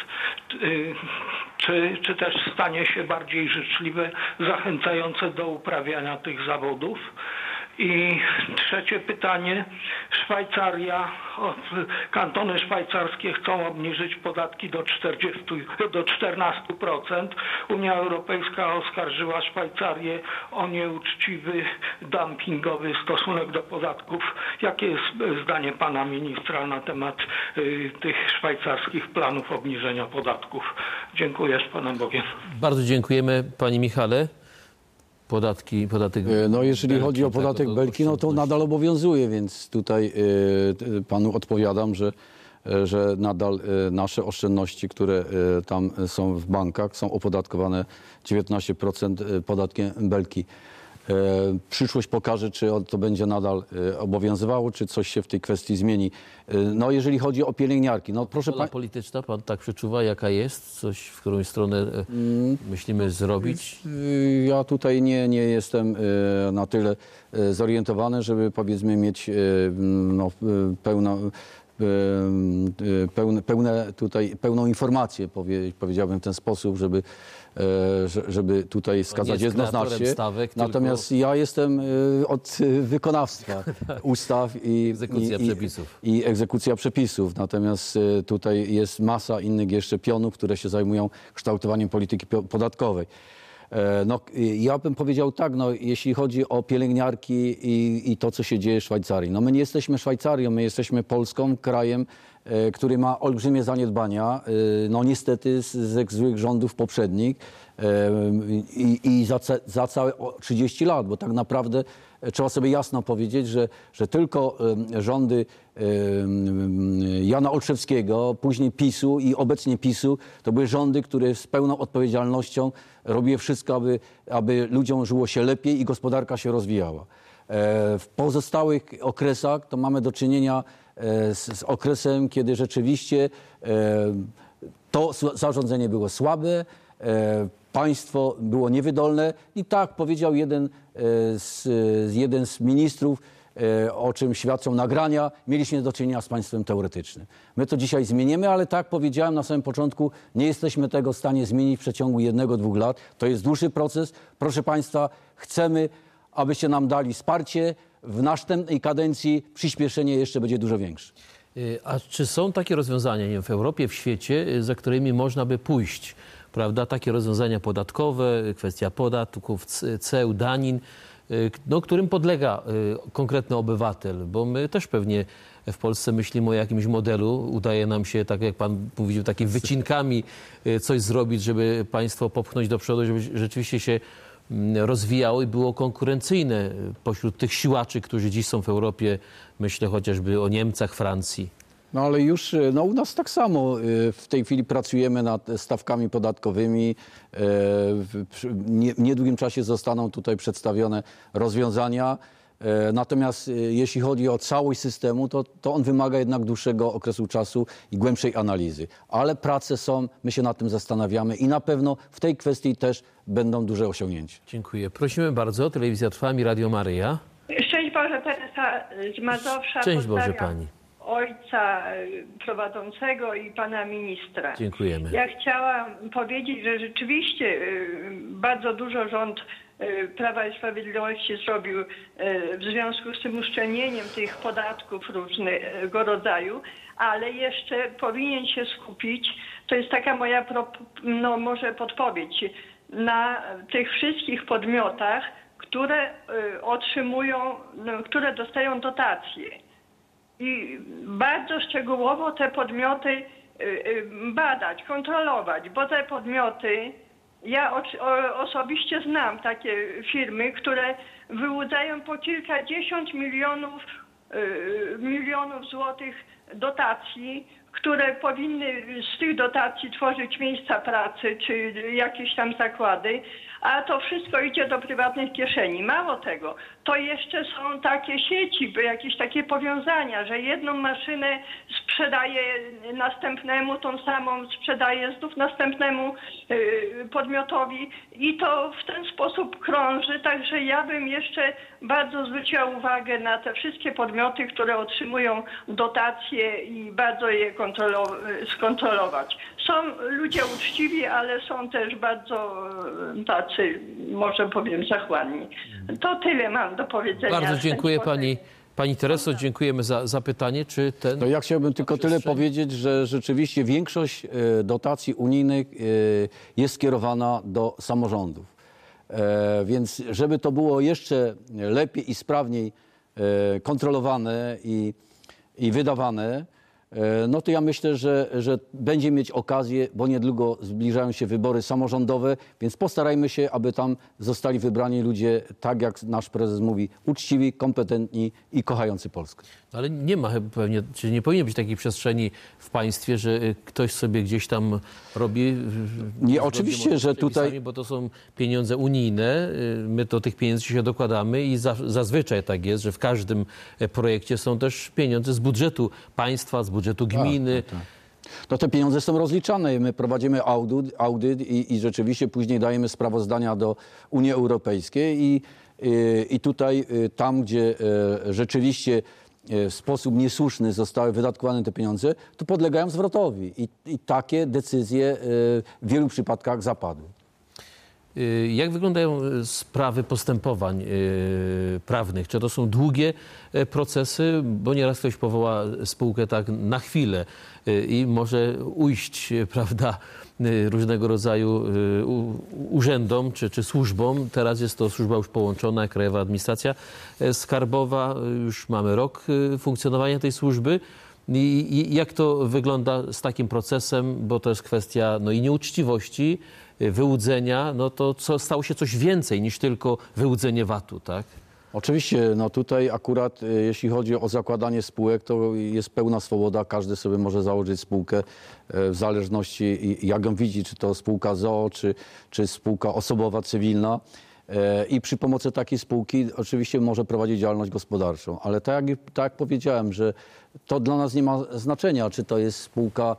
Czy, czy też stanie się bardziej życzliwe, zachęcające do uprawiania tych zawodów? I trzecie pytanie. Szwajcaria, kantony szwajcarskie chcą obniżyć podatki do czterdziestu, do czternastu procent. Unia Europejska oskarżyła Szwajcarię o nieuczciwy, dumpingowy stosunek do podatków. Jakie jest zdanie pana ministra na temat y, tych szwajcarskich planów obniżenia podatków? Dziękuję z Panem Bogiem. Bardzo dziękujemy, panie Michale. Podatki, podatek No jeżeli Belki, chodzi o podatek tak, Belki, no to oszczędności. nadal obowiązuje, więc tutaj y, panu odpowiadam, że, że nadal y, nasze oszczędności, które y, tam są w bankach, są opodatkowane dziewiętnaście procent podatkiem Belki. Y, przyszłość pokaże, czy to będzie nadal y, obowiązywało, czy coś się w tej kwestii zmieni. Y, no jeżeli chodzi o pielęgniarki, no proszę Rola państwa. polityczna, pan tak przeczuwa, jaka jest? Coś, w którą stronę e, myślimy zrobić? Ja tutaj nie, nie jestem e, na tyle e, zorientowany, żeby powiedzmy mieć e, no, e, pełno, e, e, pełne, pełne tutaj, pełną informację, powie, powiedziałbym w ten sposób, żeby, e, że- żeby tutaj skazać jest kreatorem jednoznacznie. stawek, tylko- Natomiast ja jestem e, od e, wykonawstwa ustaw i Egzekucja i, i, przepisów. i egzekucja przepisów. Natomiast e, tutaj jest masa innych jeszcze pionów, które się zajmują kształtowaniem polityki pio- podatkowej. E, No, y, ja bym powiedział tak, no, jeśli chodzi o pielęgniarki i, i to, co się dzieje w Szwajcarii. No, my nie jesteśmy Szwajcarią, my jesteśmy Polską, krajem, e, który ma olbrzymie zaniedbania, e, no niestety z, z złych rządów poprzednich e, i, i za, ce- za całe o- trzydzieści lat, bo tak naprawdę e, trzeba sobie jasno powiedzieć, że, że tylko e, rządy e, Jana Olszewskiego, później PiSu i obecnie PiSu, to były rządy, które z pełną odpowiedzialnością robiły wszystko, aby, aby ludziom żyło się lepiej i gospodarka się rozwijała. E, W pozostałych okresach to mamy do czynienia e, z, z okresem, kiedy rzeczywiście e, to s- zarządzanie było słabe, e, państwo było niewydolne i tak powiedział jeden e, z, z, jeden z ministrów, e, o czym świadczą nagrania, mieliśmy do czynienia z państwem teoretycznym. My to dzisiaj zmienimy, ale tak jak powiedziałem na samym początku, nie jesteśmy tego w stanie zmienić w przeciągu jednego, dwóch lat. To jest dłuższy proces. Proszę państwa, chcemy, abyście nam dali wsparcie. W następnej kadencji przyspieszenie jeszcze będzie dużo większe. Y, A czy są takie rozwiązania, nie wiem, w Europie, w świecie, y, za którymi można by pójść? Prawda? Takie rozwiązania podatkowe, y, kwestia podatków, c- ceł, danin, y, k- no, którym podlega y, konkretny obywatel, bo my też pewnie w Polsce myślimy o jakimś modelu. Udaje nam się, tak jak pan mówił, takimi wycinkami y, coś zrobić, żeby państwo popchnąć do przodu, żeby rzeczywiście się mm, rozwijało i było konkurencyjne pośród tych siłaczy, którzy dziś są w Europie. Myślę chociażby o Niemcach, Francji. No ale już y, no, u nas tak samo. y, W tej chwili pracujemy nad stawkami podatkowymi. y, W przy- nie- w niedługim czasie zostaną tutaj przedstawione rozwiązania. Y, Natomiast y, jeśli chodzi o całość systemu, to, to on wymaga jednak dłuższego okresu czasu i głębszej analizy. Ale prace są, my się nad tym zastanawiamy i na pewno w tej kwestii też będą duże osiągnięcia. Dziękuję. Prosimy bardzo. Telewizja Trwam i Radio Maryja. Szczęść Boże, Teresa z Mazowsza. Szczęść Boże Pozdrawiam pani. Ojca y, prowadzącego i pana ministra. Dziękujemy. Ja chciałam powiedzieć, że rzeczywiście y, bardzo dużo rząd Prawa i Sprawiedliwości zrobił w związku z tym uszczelnieniem tych podatków różnego rodzaju, ale jeszcze powinien się skupić, to jest taka moja, no może podpowiedź, na tych wszystkich podmiotach, które otrzymują, no, które dostają dotacje. I bardzo szczegółowo te podmioty badać, kontrolować, bo te podmioty, ja osobiście znam takie firmy, które wyłudzają po kilkadziesiąt milionów, milionów złotych dotacji, które powinny z tych dotacji tworzyć miejsca pracy czy jakieś tam zakłady, a to wszystko idzie do prywatnych kieszeni. Mało tego, to jeszcze są takie sieci, jakieś takie powiązania, że jedną maszynę sprzedaje następnemu, tą samą sprzedaje znów następnemu podmiotowi i to w ten sposób krąży, także ja bym jeszcze bardzo zwróciła uwagę na te wszystkie podmioty, które otrzymują dotacje i bardzo je skontrolować. Są ludzie uczciwi, ale są też bardzo tacy, może powiem, zachłanni. To tyle mam do powiedzenia. Bardzo dziękuję pani, pani Tereso, dziękujemy za, za pytanie. Czy ten... No ja chciałbym tylko tyle powiedzieć, że rzeczywiście większość dotacji unijnych jest skierowana do samorządów. Więc żeby to było jeszcze lepiej i sprawniej kontrolowane i, i wydawane, no to ja myślę, że, że będzie mieć okazję, bo niedługo zbliżają się wybory samorządowe, więc postarajmy się, aby tam zostali wybrani ludzie, tak jak nasz prezes mówi, uczciwi, kompetentni i kochający Polskę. Ale nie ma pewnie, czy nie powinien być takiej przestrzeni w państwie, że ktoś sobie gdzieś tam robi... Nie, oczywiście, że tutaj... Bo to są pieniądze unijne, my do tych pieniędzy się dokładamy i za, zazwyczaj tak jest, że w każdym projekcie są też pieniądze z budżetu państwa, z budżetu gminy. Tak, tak, tak. No te pieniądze są rozliczane. My prowadzimy audyt, audyt i, i rzeczywiście później dajemy sprawozdania do Unii Europejskiej i, i, i tutaj tam, gdzie rzeczywiście w sposób niesłuszny zostały wydatkowane te pieniądze, to podlegają zwrotowi. I, i takie decyzje w wielu przypadkach zapadły. Jak wyglądają sprawy postępowań prawnych? Czy to są długie procesy? Bo nieraz ktoś powoła spółkę tak na chwilę i może ujść, prawda, różnego rodzaju urzędom czy, czy służbom. Teraz jest to służba już połączona, Krajowa Administracja Skarbowa. Już mamy rok funkcjonowania tej służby. I, i jak to wygląda z takim procesem? Bo to jest kwestia no i nieuczciwości, wyłudzenia, no to co, stało się coś więcej niż tylko wyłudzenie vatu, tak? Oczywiście, no tutaj akurat jeśli chodzi o zakładanie spółek, to jest pełna swoboda, każdy sobie może założyć spółkę w zależności jak ją widzi, czy to spółka z o o, czy, czy spółka osobowa, cywilna. I przy pomocy takiej spółki oczywiście może prowadzić działalność gospodarczą, ale tak jak, tak jak powiedziałem, że to dla nas nie ma znaczenia, czy to jest spółka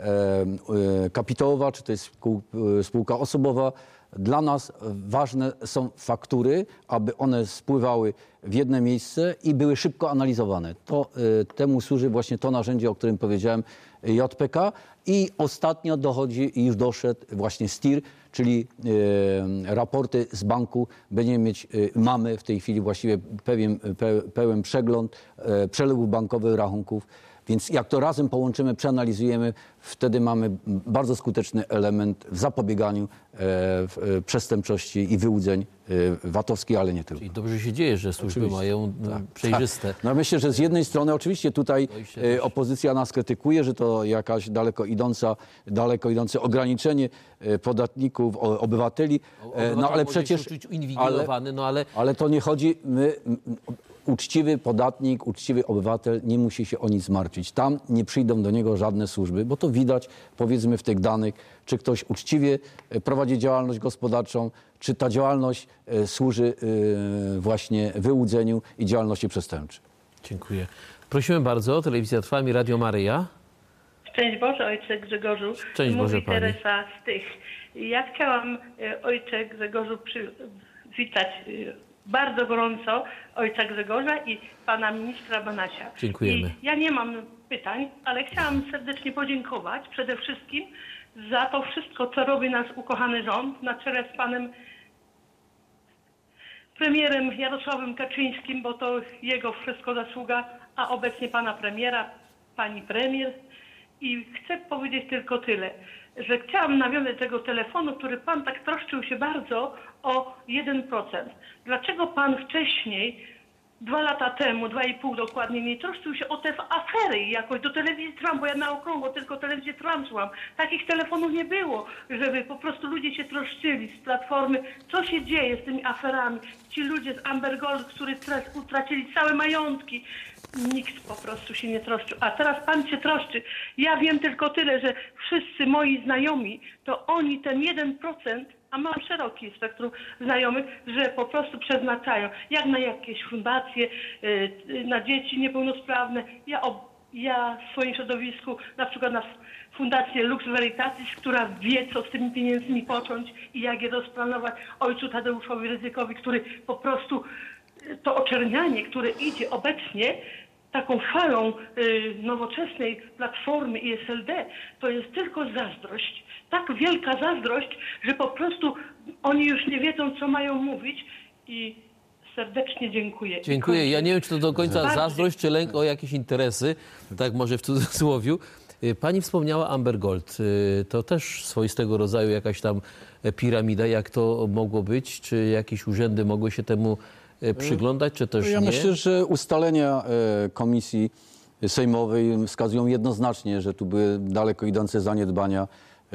kapitałowa, czy to jest spółka osobowa. Dla nas ważne są faktury, aby one spływały w jedno miejsce i były szybko analizowane. To, temu służy właśnie to narzędzie, o którym powiedziałem, J P K. I ostatnio dochodzi i już doszedł właśnie S T I R, czyli e, raporty z banku. Będziemy mieć, e, mamy w tej chwili właściwie pewien, pe, pełen przegląd e, przelewów bankowych, rachunków. Więc jak to razem połączymy, przeanalizujemy, wtedy mamy bardzo skuteczny element w zapobieganiu e, w, e, przestępczości i wyłudzeń e, vatowskich, ale nie tylko. I dobrze się dzieje, że służby oczywiście mają tak, przejrzyste. Tak. No myślę, że z jednej strony oczywiście tutaj e, opozycja nas krytykuje, że to jakaś daleko idąca, daleko idące ograniczenie e, podatników, o, obywateli. E, no ale przecież... Ale, no ale... ale to nie chodzi... My, uczciwy podatnik, uczciwy obywatel nie musi się o nic martwić. Tam nie przyjdą do niego żadne służby, bo to widać, powiedzmy, w tych danych, czy ktoś uczciwie prowadzi działalność gospodarczą, czy ta działalność służy właśnie wyłudzeniu i działalności przestępczej. Dziękuję. Prosimy bardzo. Telewizja Trwam i Radio Maryja. Szczęść Boże, ojcze Grzegorzu. Szczęść Boże, Mówi pani. Teresa z tych. Ja chciałam, ojcze Grzegorzu, przywitać bardzo gorąco ojca Grzegorza i pana ministra Banasia. Dziękujemy. I ja nie mam pytań, ale chciałam serdecznie podziękować przede wszystkim za to wszystko, co robi nasz ukochany rząd na czele z panem premierem Jarosławem Kaczyńskim, bo to jego wszystko zasługa, a obecnie pana premiera, pani premier. I chcę powiedzieć tylko tyle, że chciałam nawiązać do tego telefonu, który pan tak troszczył się bardzo o jeden procent. Dlaczego pan wcześniej, dwa lata temu, dwa i pół dokładnie, nie troszczył się o te afery jakoś do telewizji Trump, bo ja na okrągło tylko telewizję Trump słucham. Takich telefonów nie było, żeby po prostu ludzie się troszczyli z Platformy, co się dzieje z tymi aferami. Ci ludzie z Amber Gold, którzy utracili całe majątki, nikt po prostu się nie troszczył. A teraz pan się troszczy. Ja wiem tylko tyle, że wszyscy moi znajomi, to oni ten jeden procent, a mam szeroki spektrum znajomych, że po prostu przeznaczają, jak na jakieś fundacje, yy, na dzieci niepełnosprawne. Ja, ob, ja w swoim środowisku, na przykład na fundację Lux Veritatis, która wie, co z tymi pieniędzmi począć i jak je rozplanować, ojcu Tadeuszowi Rydzykowi, który po prostu to oczernianie, które idzie obecnie taką falą y, nowoczesnej Platformy i S L D, to jest tylko zazdrość. Tak wielka zazdrość, że po prostu oni już nie wiedzą, co mają mówić i serdecznie dziękuję. Dziękuję. Ja nie wiem, czy to do końca Bardzo zazdrość, czy lęk o jakieś interesy, tak może w cudzysłowiu. Pani wspomniała Amber Gold. To też swoistego rodzaju jakaś tam piramida. Jak to mogło być? Czy jakieś urzędy mogły się temu przyglądać, czy też ja nie? myślę, że ustalenia komisji sejmowej wskazują jednoznacznie, że tu były daleko idące zaniedbania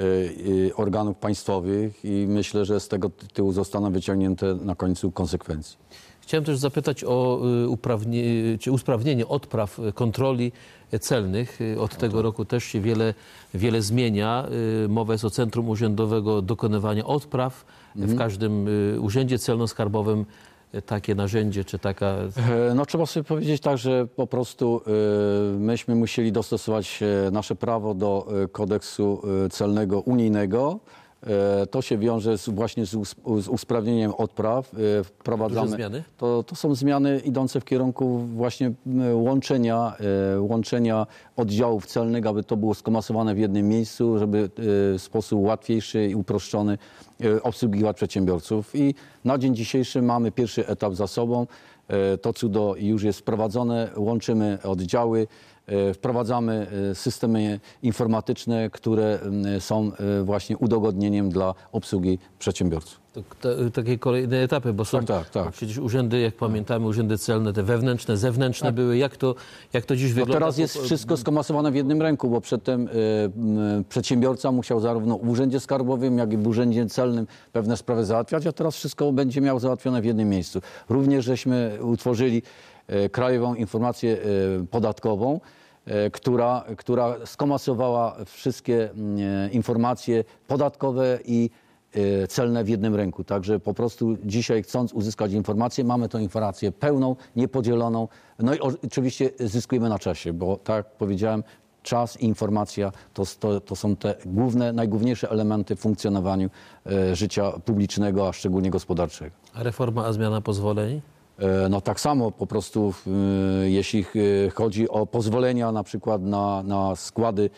organów państwowych i myślę, że z tego tytułu zostaną wyciągnięte na końcu konsekwencje. Chciałem też zapytać o uprawnie, czy usprawnienie odpraw kontroli celnych. Od tego roku też się wiele, wiele zmienia. Mowa jest o Centrum Urzędowego Dokonywania Odpraw. Mhm. W każdym urzędzie celno-skarbowym takie narzędzie, czy taka... No trzeba sobie powiedzieć tak, że po prostu myśmy musieli dostosować nasze prawo do kodeksu celnego unijnego. To się wiąże z, właśnie z, z usprawnieniem odpraw. Wprowadzamy, Duże zmiany? To, to są zmiany idące w kierunku właśnie łączenia, łączenia oddziałów celnych, aby to było skomasowane w jednym miejscu, żeby w sposób łatwiejszy i uproszczony obsługiwać przedsiębiorców. I na dzień dzisiejszy mamy pierwszy etap za sobą. To cudo już jest wprowadzone, łączymy oddziały, wprowadzamy systemy informatyczne, które są właśnie udogodnieniem dla obsługi przedsiębiorców. To, to, takie kolejne etapy, bo są tak, tak, tak. przecież urzędy, jak pamiętamy, urzędy celne, te wewnętrzne, zewnętrzne tak. były. Jak to, jak to dziś no wygląda? Teraz jest wszystko skomasowane w jednym ręku, bo przedtem y, y, przedsiębiorca musiał zarówno w urzędzie skarbowym, jak i w urzędzie celnym pewne sprawy załatwiać, a teraz wszystko będzie miał załatwione w jednym miejscu. Również żeśmy utworzyli y, Krajową Informację y, Podatkową, Która, która skomasowała wszystkie informacje podatkowe i celne w jednym ręku. Także po prostu dzisiaj, chcąc uzyskać informację, mamy tą informację pełną, niepodieloną. No i oczywiście zyskujemy na czasie, bo tak jak powiedziałem, czas i informacja to, to, to są te główne, najgłówniejsze elementy w funkcjonowaniu życia publicznego, a szczególnie gospodarczego. A reforma, a zmiana pozwoleń? No tak samo po prostu, jeśli chodzi o pozwolenia na przykład na, na składy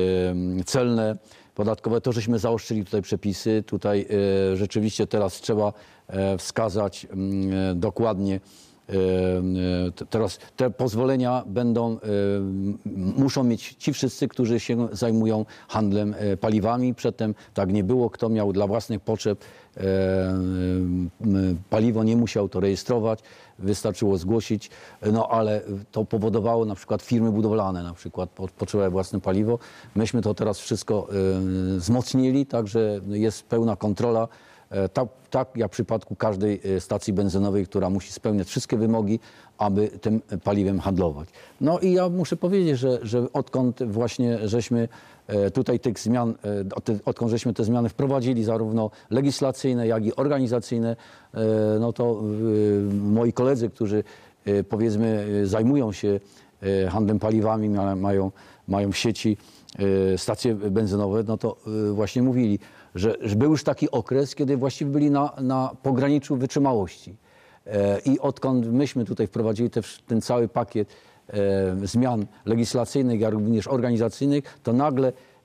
celne, podatkowe, to żeśmy zaostrzyli tutaj przepisy. Tutaj rzeczywiście teraz trzeba wskazać dokładnie. Teraz te pozwolenia będą, muszą mieć ci wszyscy, którzy się zajmują handlem paliwami. Przedtem tak nie było. Kto miał dla własnych potrzeb paliwo, nie musiał to rejestrować. Wystarczyło zgłosić, no ale to powodowało na przykład firmy budowlane na przykład potrzebowały własne paliwo. Myśmy to teraz wszystko wzmocnili, także jest pełna kontrola. Tak, tak jak w przypadku każdej stacji benzynowej, która musi spełniać wszystkie wymogi, aby tym paliwem handlować. No i ja muszę powiedzieć, że, że odkąd właśnie żeśmy tutaj tych zmian, odkąd żeśmy te zmiany wprowadzili, zarówno legislacyjne, jak i organizacyjne, no to moi koledzy, którzy powiedzmy zajmują się handlem paliwami, mają, mają w sieci stacje benzynowe, no to właśnie mówili, że, że był już taki okres, kiedy właściwie byli na, na pograniczu wytrzymałości. I odkąd myśmy tutaj wprowadzili te, ten cały pakiet e, zmian legislacyjnych, jak również organizacyjnych, to nagle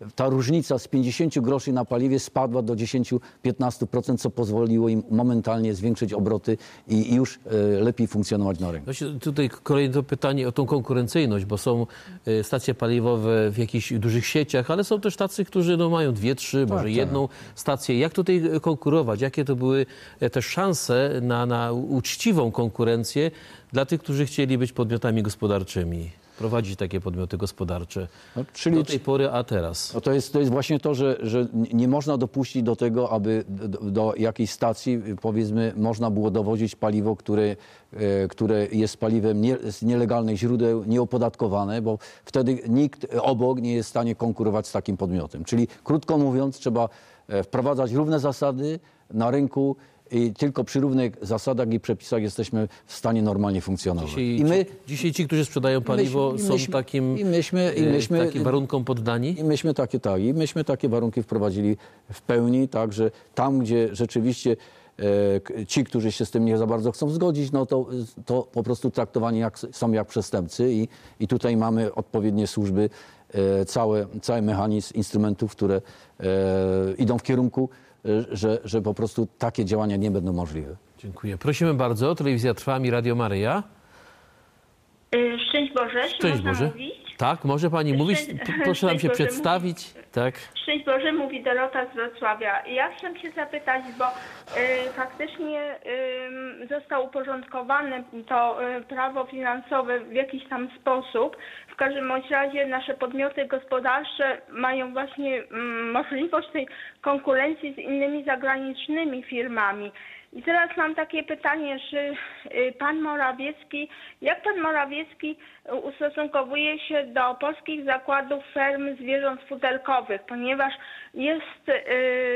ta różnica z pięćdziesięciu groszy na paliwie spadła do dziesięć do piętnastu procent, co pozwoliło im momentalnie zwiększyć obroty i, i już lepiej funkcjonować na rynku. Właśnie tutaj kolejne to pytanie o tą konkurencyjność, bo są stacje paliwowe w jakichś dużych sieciach, ale są też tacy, którzy no, mają dwie, trzy, może tak. jedną stację. Jak tutaj konkurować? Jakie to były też szanse na, na uczciwą konkurencję dla tych, którzy chcieli być podmiotami gospodarczymi? Prowadzić takie podmioty gospodarcze no, czyli, do tej pory, a teraz? No to, jest, to jest właśnie to, że, że nie można dopuścić do tego, aby do, do jakiejś stacji, powiedzmy, można było dowozić paliwo, które, e, które jest paliwem nie, z nielegalnych źródeł, nieopodatkowane, bo wtedy nikt obok nie jest w stanie konkurować z takim podmiotem. Czyli krótko mówiąc, trzeba wprowadzać równe zasady na rynku, i tylko przy równych zasadach i przepisach jesteśmy w stanie normalnie funkcjonować. Dzisiaj, I my, dzisiaj ci, którzy sprzedają paliwo, myśmy, są myśmy, takim, i myśmy, i myśmy, takim warunkom poddani? I myśmy takie, tak, i myśmy takie warunki wprowadzili w pełni, tak, że tam, gdzie rzeczywiście e, ci, którzy się z tym nie za bardzo chcą zgodzić, no to, to po prostu traktowani jak, są jak przestępcy i, i tutaj mamy odpowiednie służby, e, całe, cały mechanizm instrumentów, które e, idą w kierunku, Że, że po prostu takie działania nie będą możliwe. Dziękuję. Prosimy bardzo. Telewizja Trwam i Radio Maryja. Szczęść Boże. Szczęść Boże. Mówić? Tak, może pani mówić. Proszę nam się Boże, przedstawić. Mówi... Tak. Szczęść Boże, mówi Dorota z Wrocławia. Ja chciałam się zapytać, bo y, faktycznie y, zostało uporządkowane to y, prawo finansowe w jakiś tam sposób. W każdym bądź razie nasze podmioty gospodarcze mają właśnie y, możliwość tej konkurencji z innymi zagranicznymi firmami. I teraz mam takie pytanie, czy pan Morawiecki, jak pan Morawiecki ustosunkowuje się do polskich zakładów ferm zwierząt futerkowych, ponieważ jest y,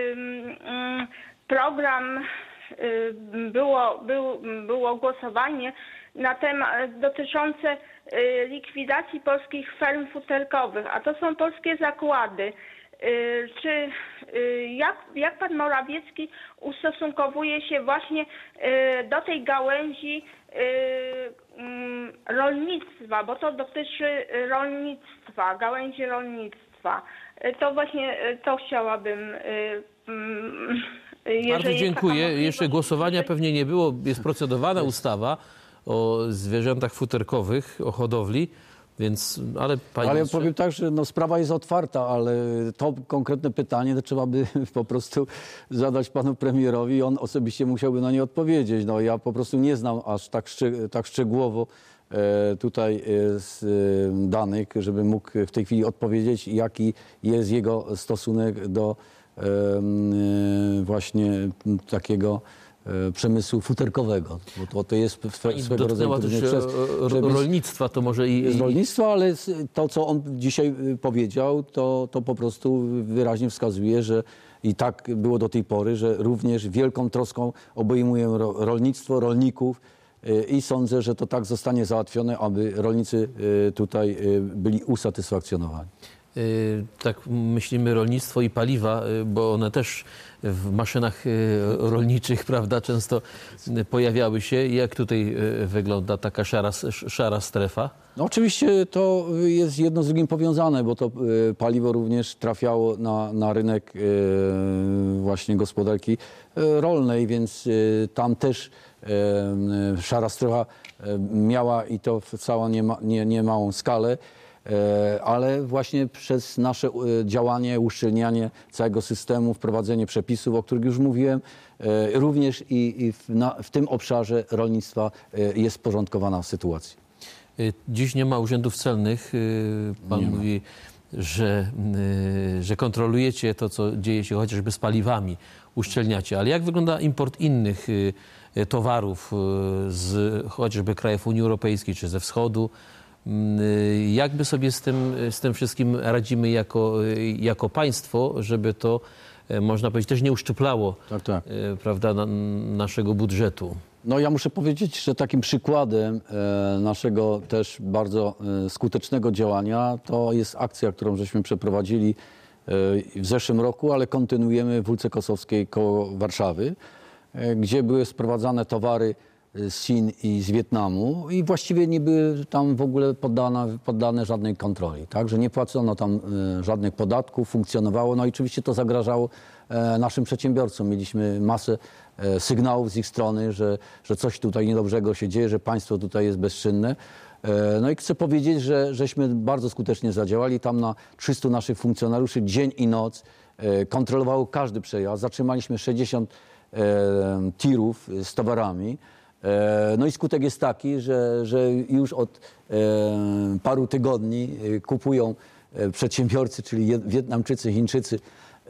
y, program, y, było, był, było głosowanie na temat dotyczące y, likwidacji polskich ferm futerkowych, a to są polskie zakłady. Czy jak, jak pan Morawiecki ustosunkowuje się właśnie do tej gałęzi rolnictwa, bo to dotyczy rolnictwa, gałęzi rolnictwa. To właśnie to chciałabym. Bardzo dziękuję. Jeszcze głosowania pewnie nie było. Jest procedowana ustawa o zwierzętach futerkowych, o hodowli. Więc, ale pani ale ja powiem tak, że no, sprawa jest otwarta, ale to konkretne pytanie to trzeba by po prostu zadać panu premierowi i on osobiście musiałby na nie odpowiedzieć. No, ja po prostu nie znam aż tak, szczeg- tak szczegółowo e, tutaj e, z, e, danych, żeby mógł w tej chwili odpowiedzieć, jaki jest jego stosunek do e, e, właśnie takiego przemysłu futerkowego, bo to, to jest swe, swego rodzaju też przez, rolnictwa, to może i... Z rolnictwa, ale to, co on dzisiaj powiedział, to, to po prostu wyraźnie wskazuje, że i tak było do tej pory, że również wielką troską obejmuje rolnictwo, rolników i sądzę, że to tak zostanie załatwione, aby rolnicy tutaj byli usatysfakcjonowani. Tak myślimy rolnictwo i paliwa, bo one też w maszynach rolniczych, prawda, często pojawiały się. Jak tutaj wygląda taka szara, szara strefa? No oczywiście to jest jedno z drugim powiązane, bo to paliwo również trafiało na, na rynek właśnie gospodarki rolnej, więc tam też szara strefa miała i to w całą niema, nie, nie małą skalę. Ale właśnie przez nasze działanie, uszczelnianie całego systemu, wprowadzenie przepisów, o których już mówiłem, również i, i w, na, w tym obszarze rolnictwa jest porządkowana sytuacja. Dziś nie ma urzędów celnych. Pan nie mówi, że, że kontrolujecie to, co dzieje się chociażby z paliwami, uszczelniacie. Ale jak wygląda import innych towarów z chociażby krajów Unii Europejskiej czy ze wschodu? Jak my sobie z tym, z tym wszystkim radzimy jako, jako państwo, żeby to, można powiedzieć, też nie uszczuplało tak, tak. prawda, na, naszego budżetu? No ja muszę powiedzieć, że takim przykładem e, naszego też bardzo e, skutecznego działania to jest akcja, którą żeśmy przeprowadzili e, w zeszłym roku, ale kontynuujemy w Wólce Kosowskiej koło Warszawy, e, gdzie były sprowadzane towary z Chin i z Wietnamu i właściwie nie były tam w ogóle poddane, poddane żadnej kontroli. Tak? Że nie płacono tam żadnych podatków, funkcjonowało. No i oczywiście to zagrażało naszym przedsiębiorcom. Mieliśmy masę sygnałów z ich strony, że, że coś tutaj niedobrego się dzieje, że państwo tutaj jest bezczynne. No i chcę powiedzieć, że żeśmy bardzo skutecznie zadziałali. Tam na trzystu naszych funkcjonariuszy dzień i noc kontrolowało każdy przejazd. Zatrzymaliśmy sześćdziesiąt tirów z towarami. No i skutek jest taki, że, że już od paru tygodni kupują przedsiębiorcy, czyli Wietnamczycy, Chińczycy,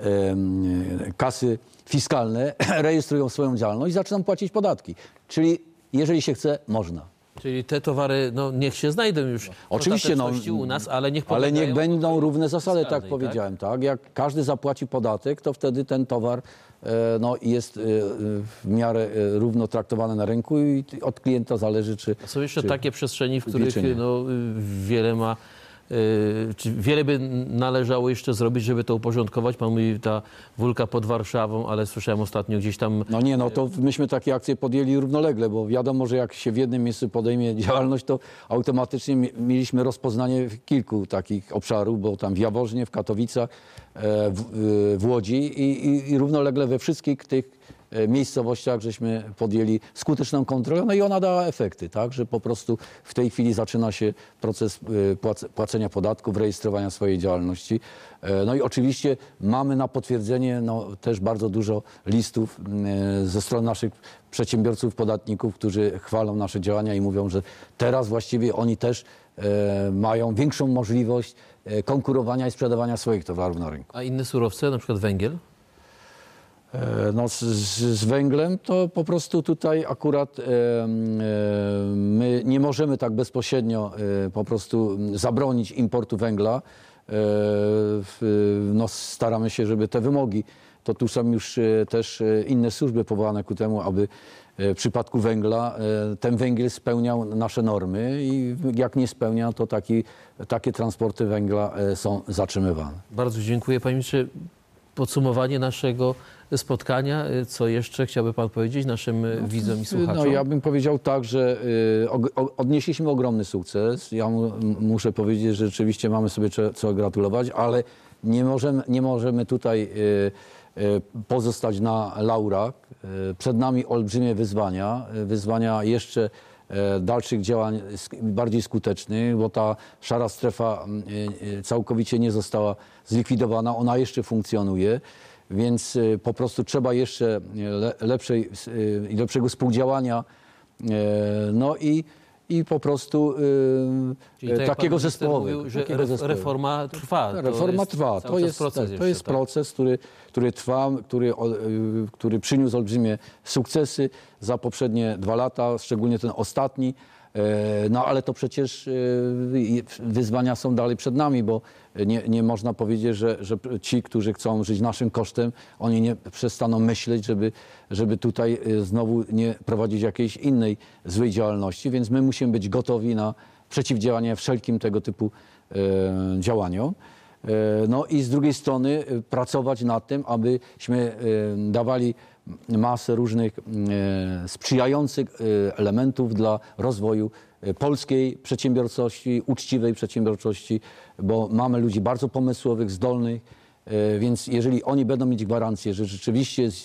kasy fiskalne, rejestrują swoją działalność i zaczynają płacić podatki. Czyli jeżeli się chce, można. Czyli te towary, no niech się znajdą już oczywiście, no, u nas, ale niech ale niech będą równe zasady, tak powiedziałem. Tak? Jak każdy zapłaci podatek, to wtedy ten towar no, jest w miarę równo traktowany na rynku i od klienta zależy, czy... Są jeszcze czy, takie przestrzenie, w których no, wiele ma... Czy wiele by należało jeszcze zrobić, żeby to uporządkować? Pan mówi, ta Wólka pod Warszawą, ale słyszałem ostatnio gdzieś tam... No nie, no to myśmy takie akcje podjęli równolegle, bo wiadomo, że jak się w jednym miejscu podejmie działalność, to automatycznie mieliśmy rozpoznanie kilku takich obszarów, bo tam w Jaworznie, w Katowicach, w, w Łodzi i, i, i równolegle we wszystkich tych miejscowościach żeśmy podjęli skuteczną kontrolę, no i ona dała efekty, tak, że po prostu w tej chwili zaczyna się proces płacenia podatków, rejestrowania swojej działalności. No i oczywiście mamy na potwierdzenie no, też bardzo dużo listów ze strony naszych przedsiębiorców, podatników, którzy chwalą nasze działania i mówią, że teraz właściwie oni też mają większą możliwość konkurowania i sprzedawania swoich towarów na rynku. A inne surowce, na przykład węgiel? No, z, z węglem to po prostu tutaj akurat e, e, my nie możemy tak bezpośrednio e, po prostu zabronić importu węgla. E, w, no, staramy się, żeby te wymogi, to tu są już e, też e, inne służby powołane ku temu, aby e, w przypadku węgla e, ten węgiel spełniał nasze normy i jak nie spełnia, to taki, takie transporty węgla e, są zatrzymywane. Bardzo dziękuję, panie ministrze. Podsumowanie naszego spotkania. Co jeszcze chciałby pan powiedzieć naszym no, widzom i słuchaczom? No, ja bym powiedział tak, że y, o, odnieśliśmy ogromny sukces. Ja mu, muszę powiedzieć, że rzeczywiście mamy sobie co, co gratulować, ale nie możemy, nie możemy tutaj y, y, pozostać na laurach. Y, przed nami olbrzymie wyzwania. Y, wyzwania jeszcze y, dalszych działań bardziej skutecznych, bo ta szara strefa y, y, całkowicie nie została zlikwidowana. Ona jeszcze funkcjonuje. Więc po prostu trzeba jeszcze lepszej, lepszego współdziałania, no i, i po prostu Czyli takiego zespołowego. Mówił, że reforma trwa. Reforma to trwa. To jest proces, to jest tak. proces który, który trwa, który, który przyniósł olbrzymie sukcesy za poprzednie dwa lata, szczególnie ten ostatni. No ale to przecież wyzwania są dalej przed nami, bo nie, nie można powiedzieć, że, że ci, którzy chcą żyć naszym kosztem, oni nie przestaną myśleć, żeby, żeby tutaj znowu nie prowadzić jakiejś innej złej działalności, więc my musimy być gotowi na przeciwdziałanie wszelkim tego typu e, działaniom. E, no i z drugiej strony pracować nad tym, abyśmy e, dawali masę różnych e, sprzyjających e, elementów dla rozwoju e, polskiej przedsiębiorczości, uczciwej przedsiębiorczości, bo mamy ludzi bardzo pomysłowych, zdolnych, e, więc jeżeli oni będą mieć gwarancję, że rzeczywiście e,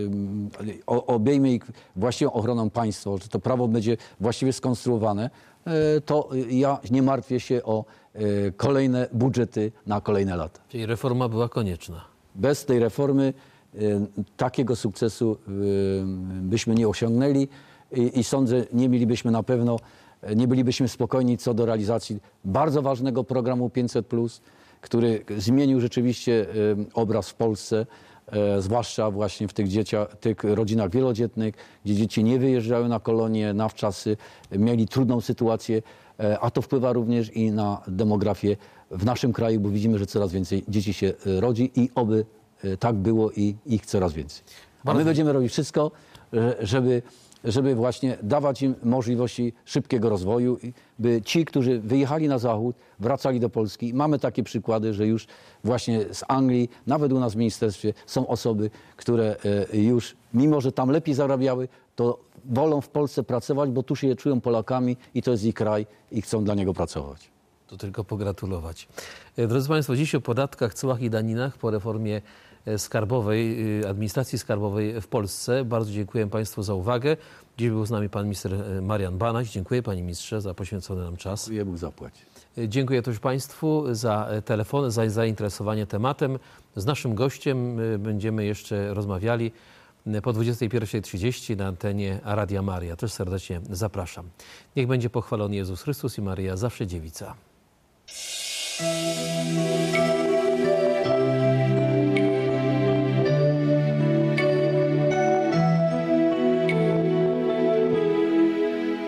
o, obejmie ich właściwą ochroną państwa, że to prawo będzie właściwie skonstruowane, e, to ja nie martwię się o e, kolejne budżety na kolejne lata. Czyli reforma była konieczna. Bez tej reformy takiego sukcesu byśmy nie osiągnęli i, i sądzę, nie mielibyśmy na pewno, nie bylibyśmy spokojni co do realizacji bardzo ważnego programu pięćset plus, który zmienił rzeczywiście obraz w Polsce, zwłaszcza właśnie w tych dzieciach, tych rodzinach wielodzietnych, gdzie dzieci nie wyjeżdżały na kolonie, na wczasy, mieli trudną sytuację, a to wpływa również i na demografię w naszym kraju, bo widzimy, że coraz więcej dzieci się rodzi i oby tak było i ich coraz więcej. A my będziemy robić wszystko, żeby, żeby właśnie dawać im możliwości szybkiego rozwoju, by ci, którzy wyjechali na zachód, wracali do Polski. Mamy takie przykłady, że już właśnie z Anglii, nawet u nas w ministerstwie są osoby, które już, mimo że tam lepiej zarabiały, to wolą w Polsce pracować, bo tu się czują Polakami i to jest ich kraj i chcą dla niego pracować. To tylko pogratulować. Drodzy Państwo, dziś o podatkach, cłach i daninach po reformie skarbowej, administracji skarbowej w Polsce. Bardzo dziękuję Państwu za uwagę. Dziś był z nami pan minister Marian Banaś. Dziękuję panie ministrze za poświęcony nam czas. Dziękuję, Bóg zapłać. Dziękuję też Państwu za telefony, za zainteresowanie tematem. Z naszym gościem będziemy jeszcze rozmawiali po dwudziestej pierwszej trzydzieści na antenie Radia Maria. Też serdecznie zapraszam. Niech będzie pochwalony Jezus Chrystus i Maryja zawsze dziewica.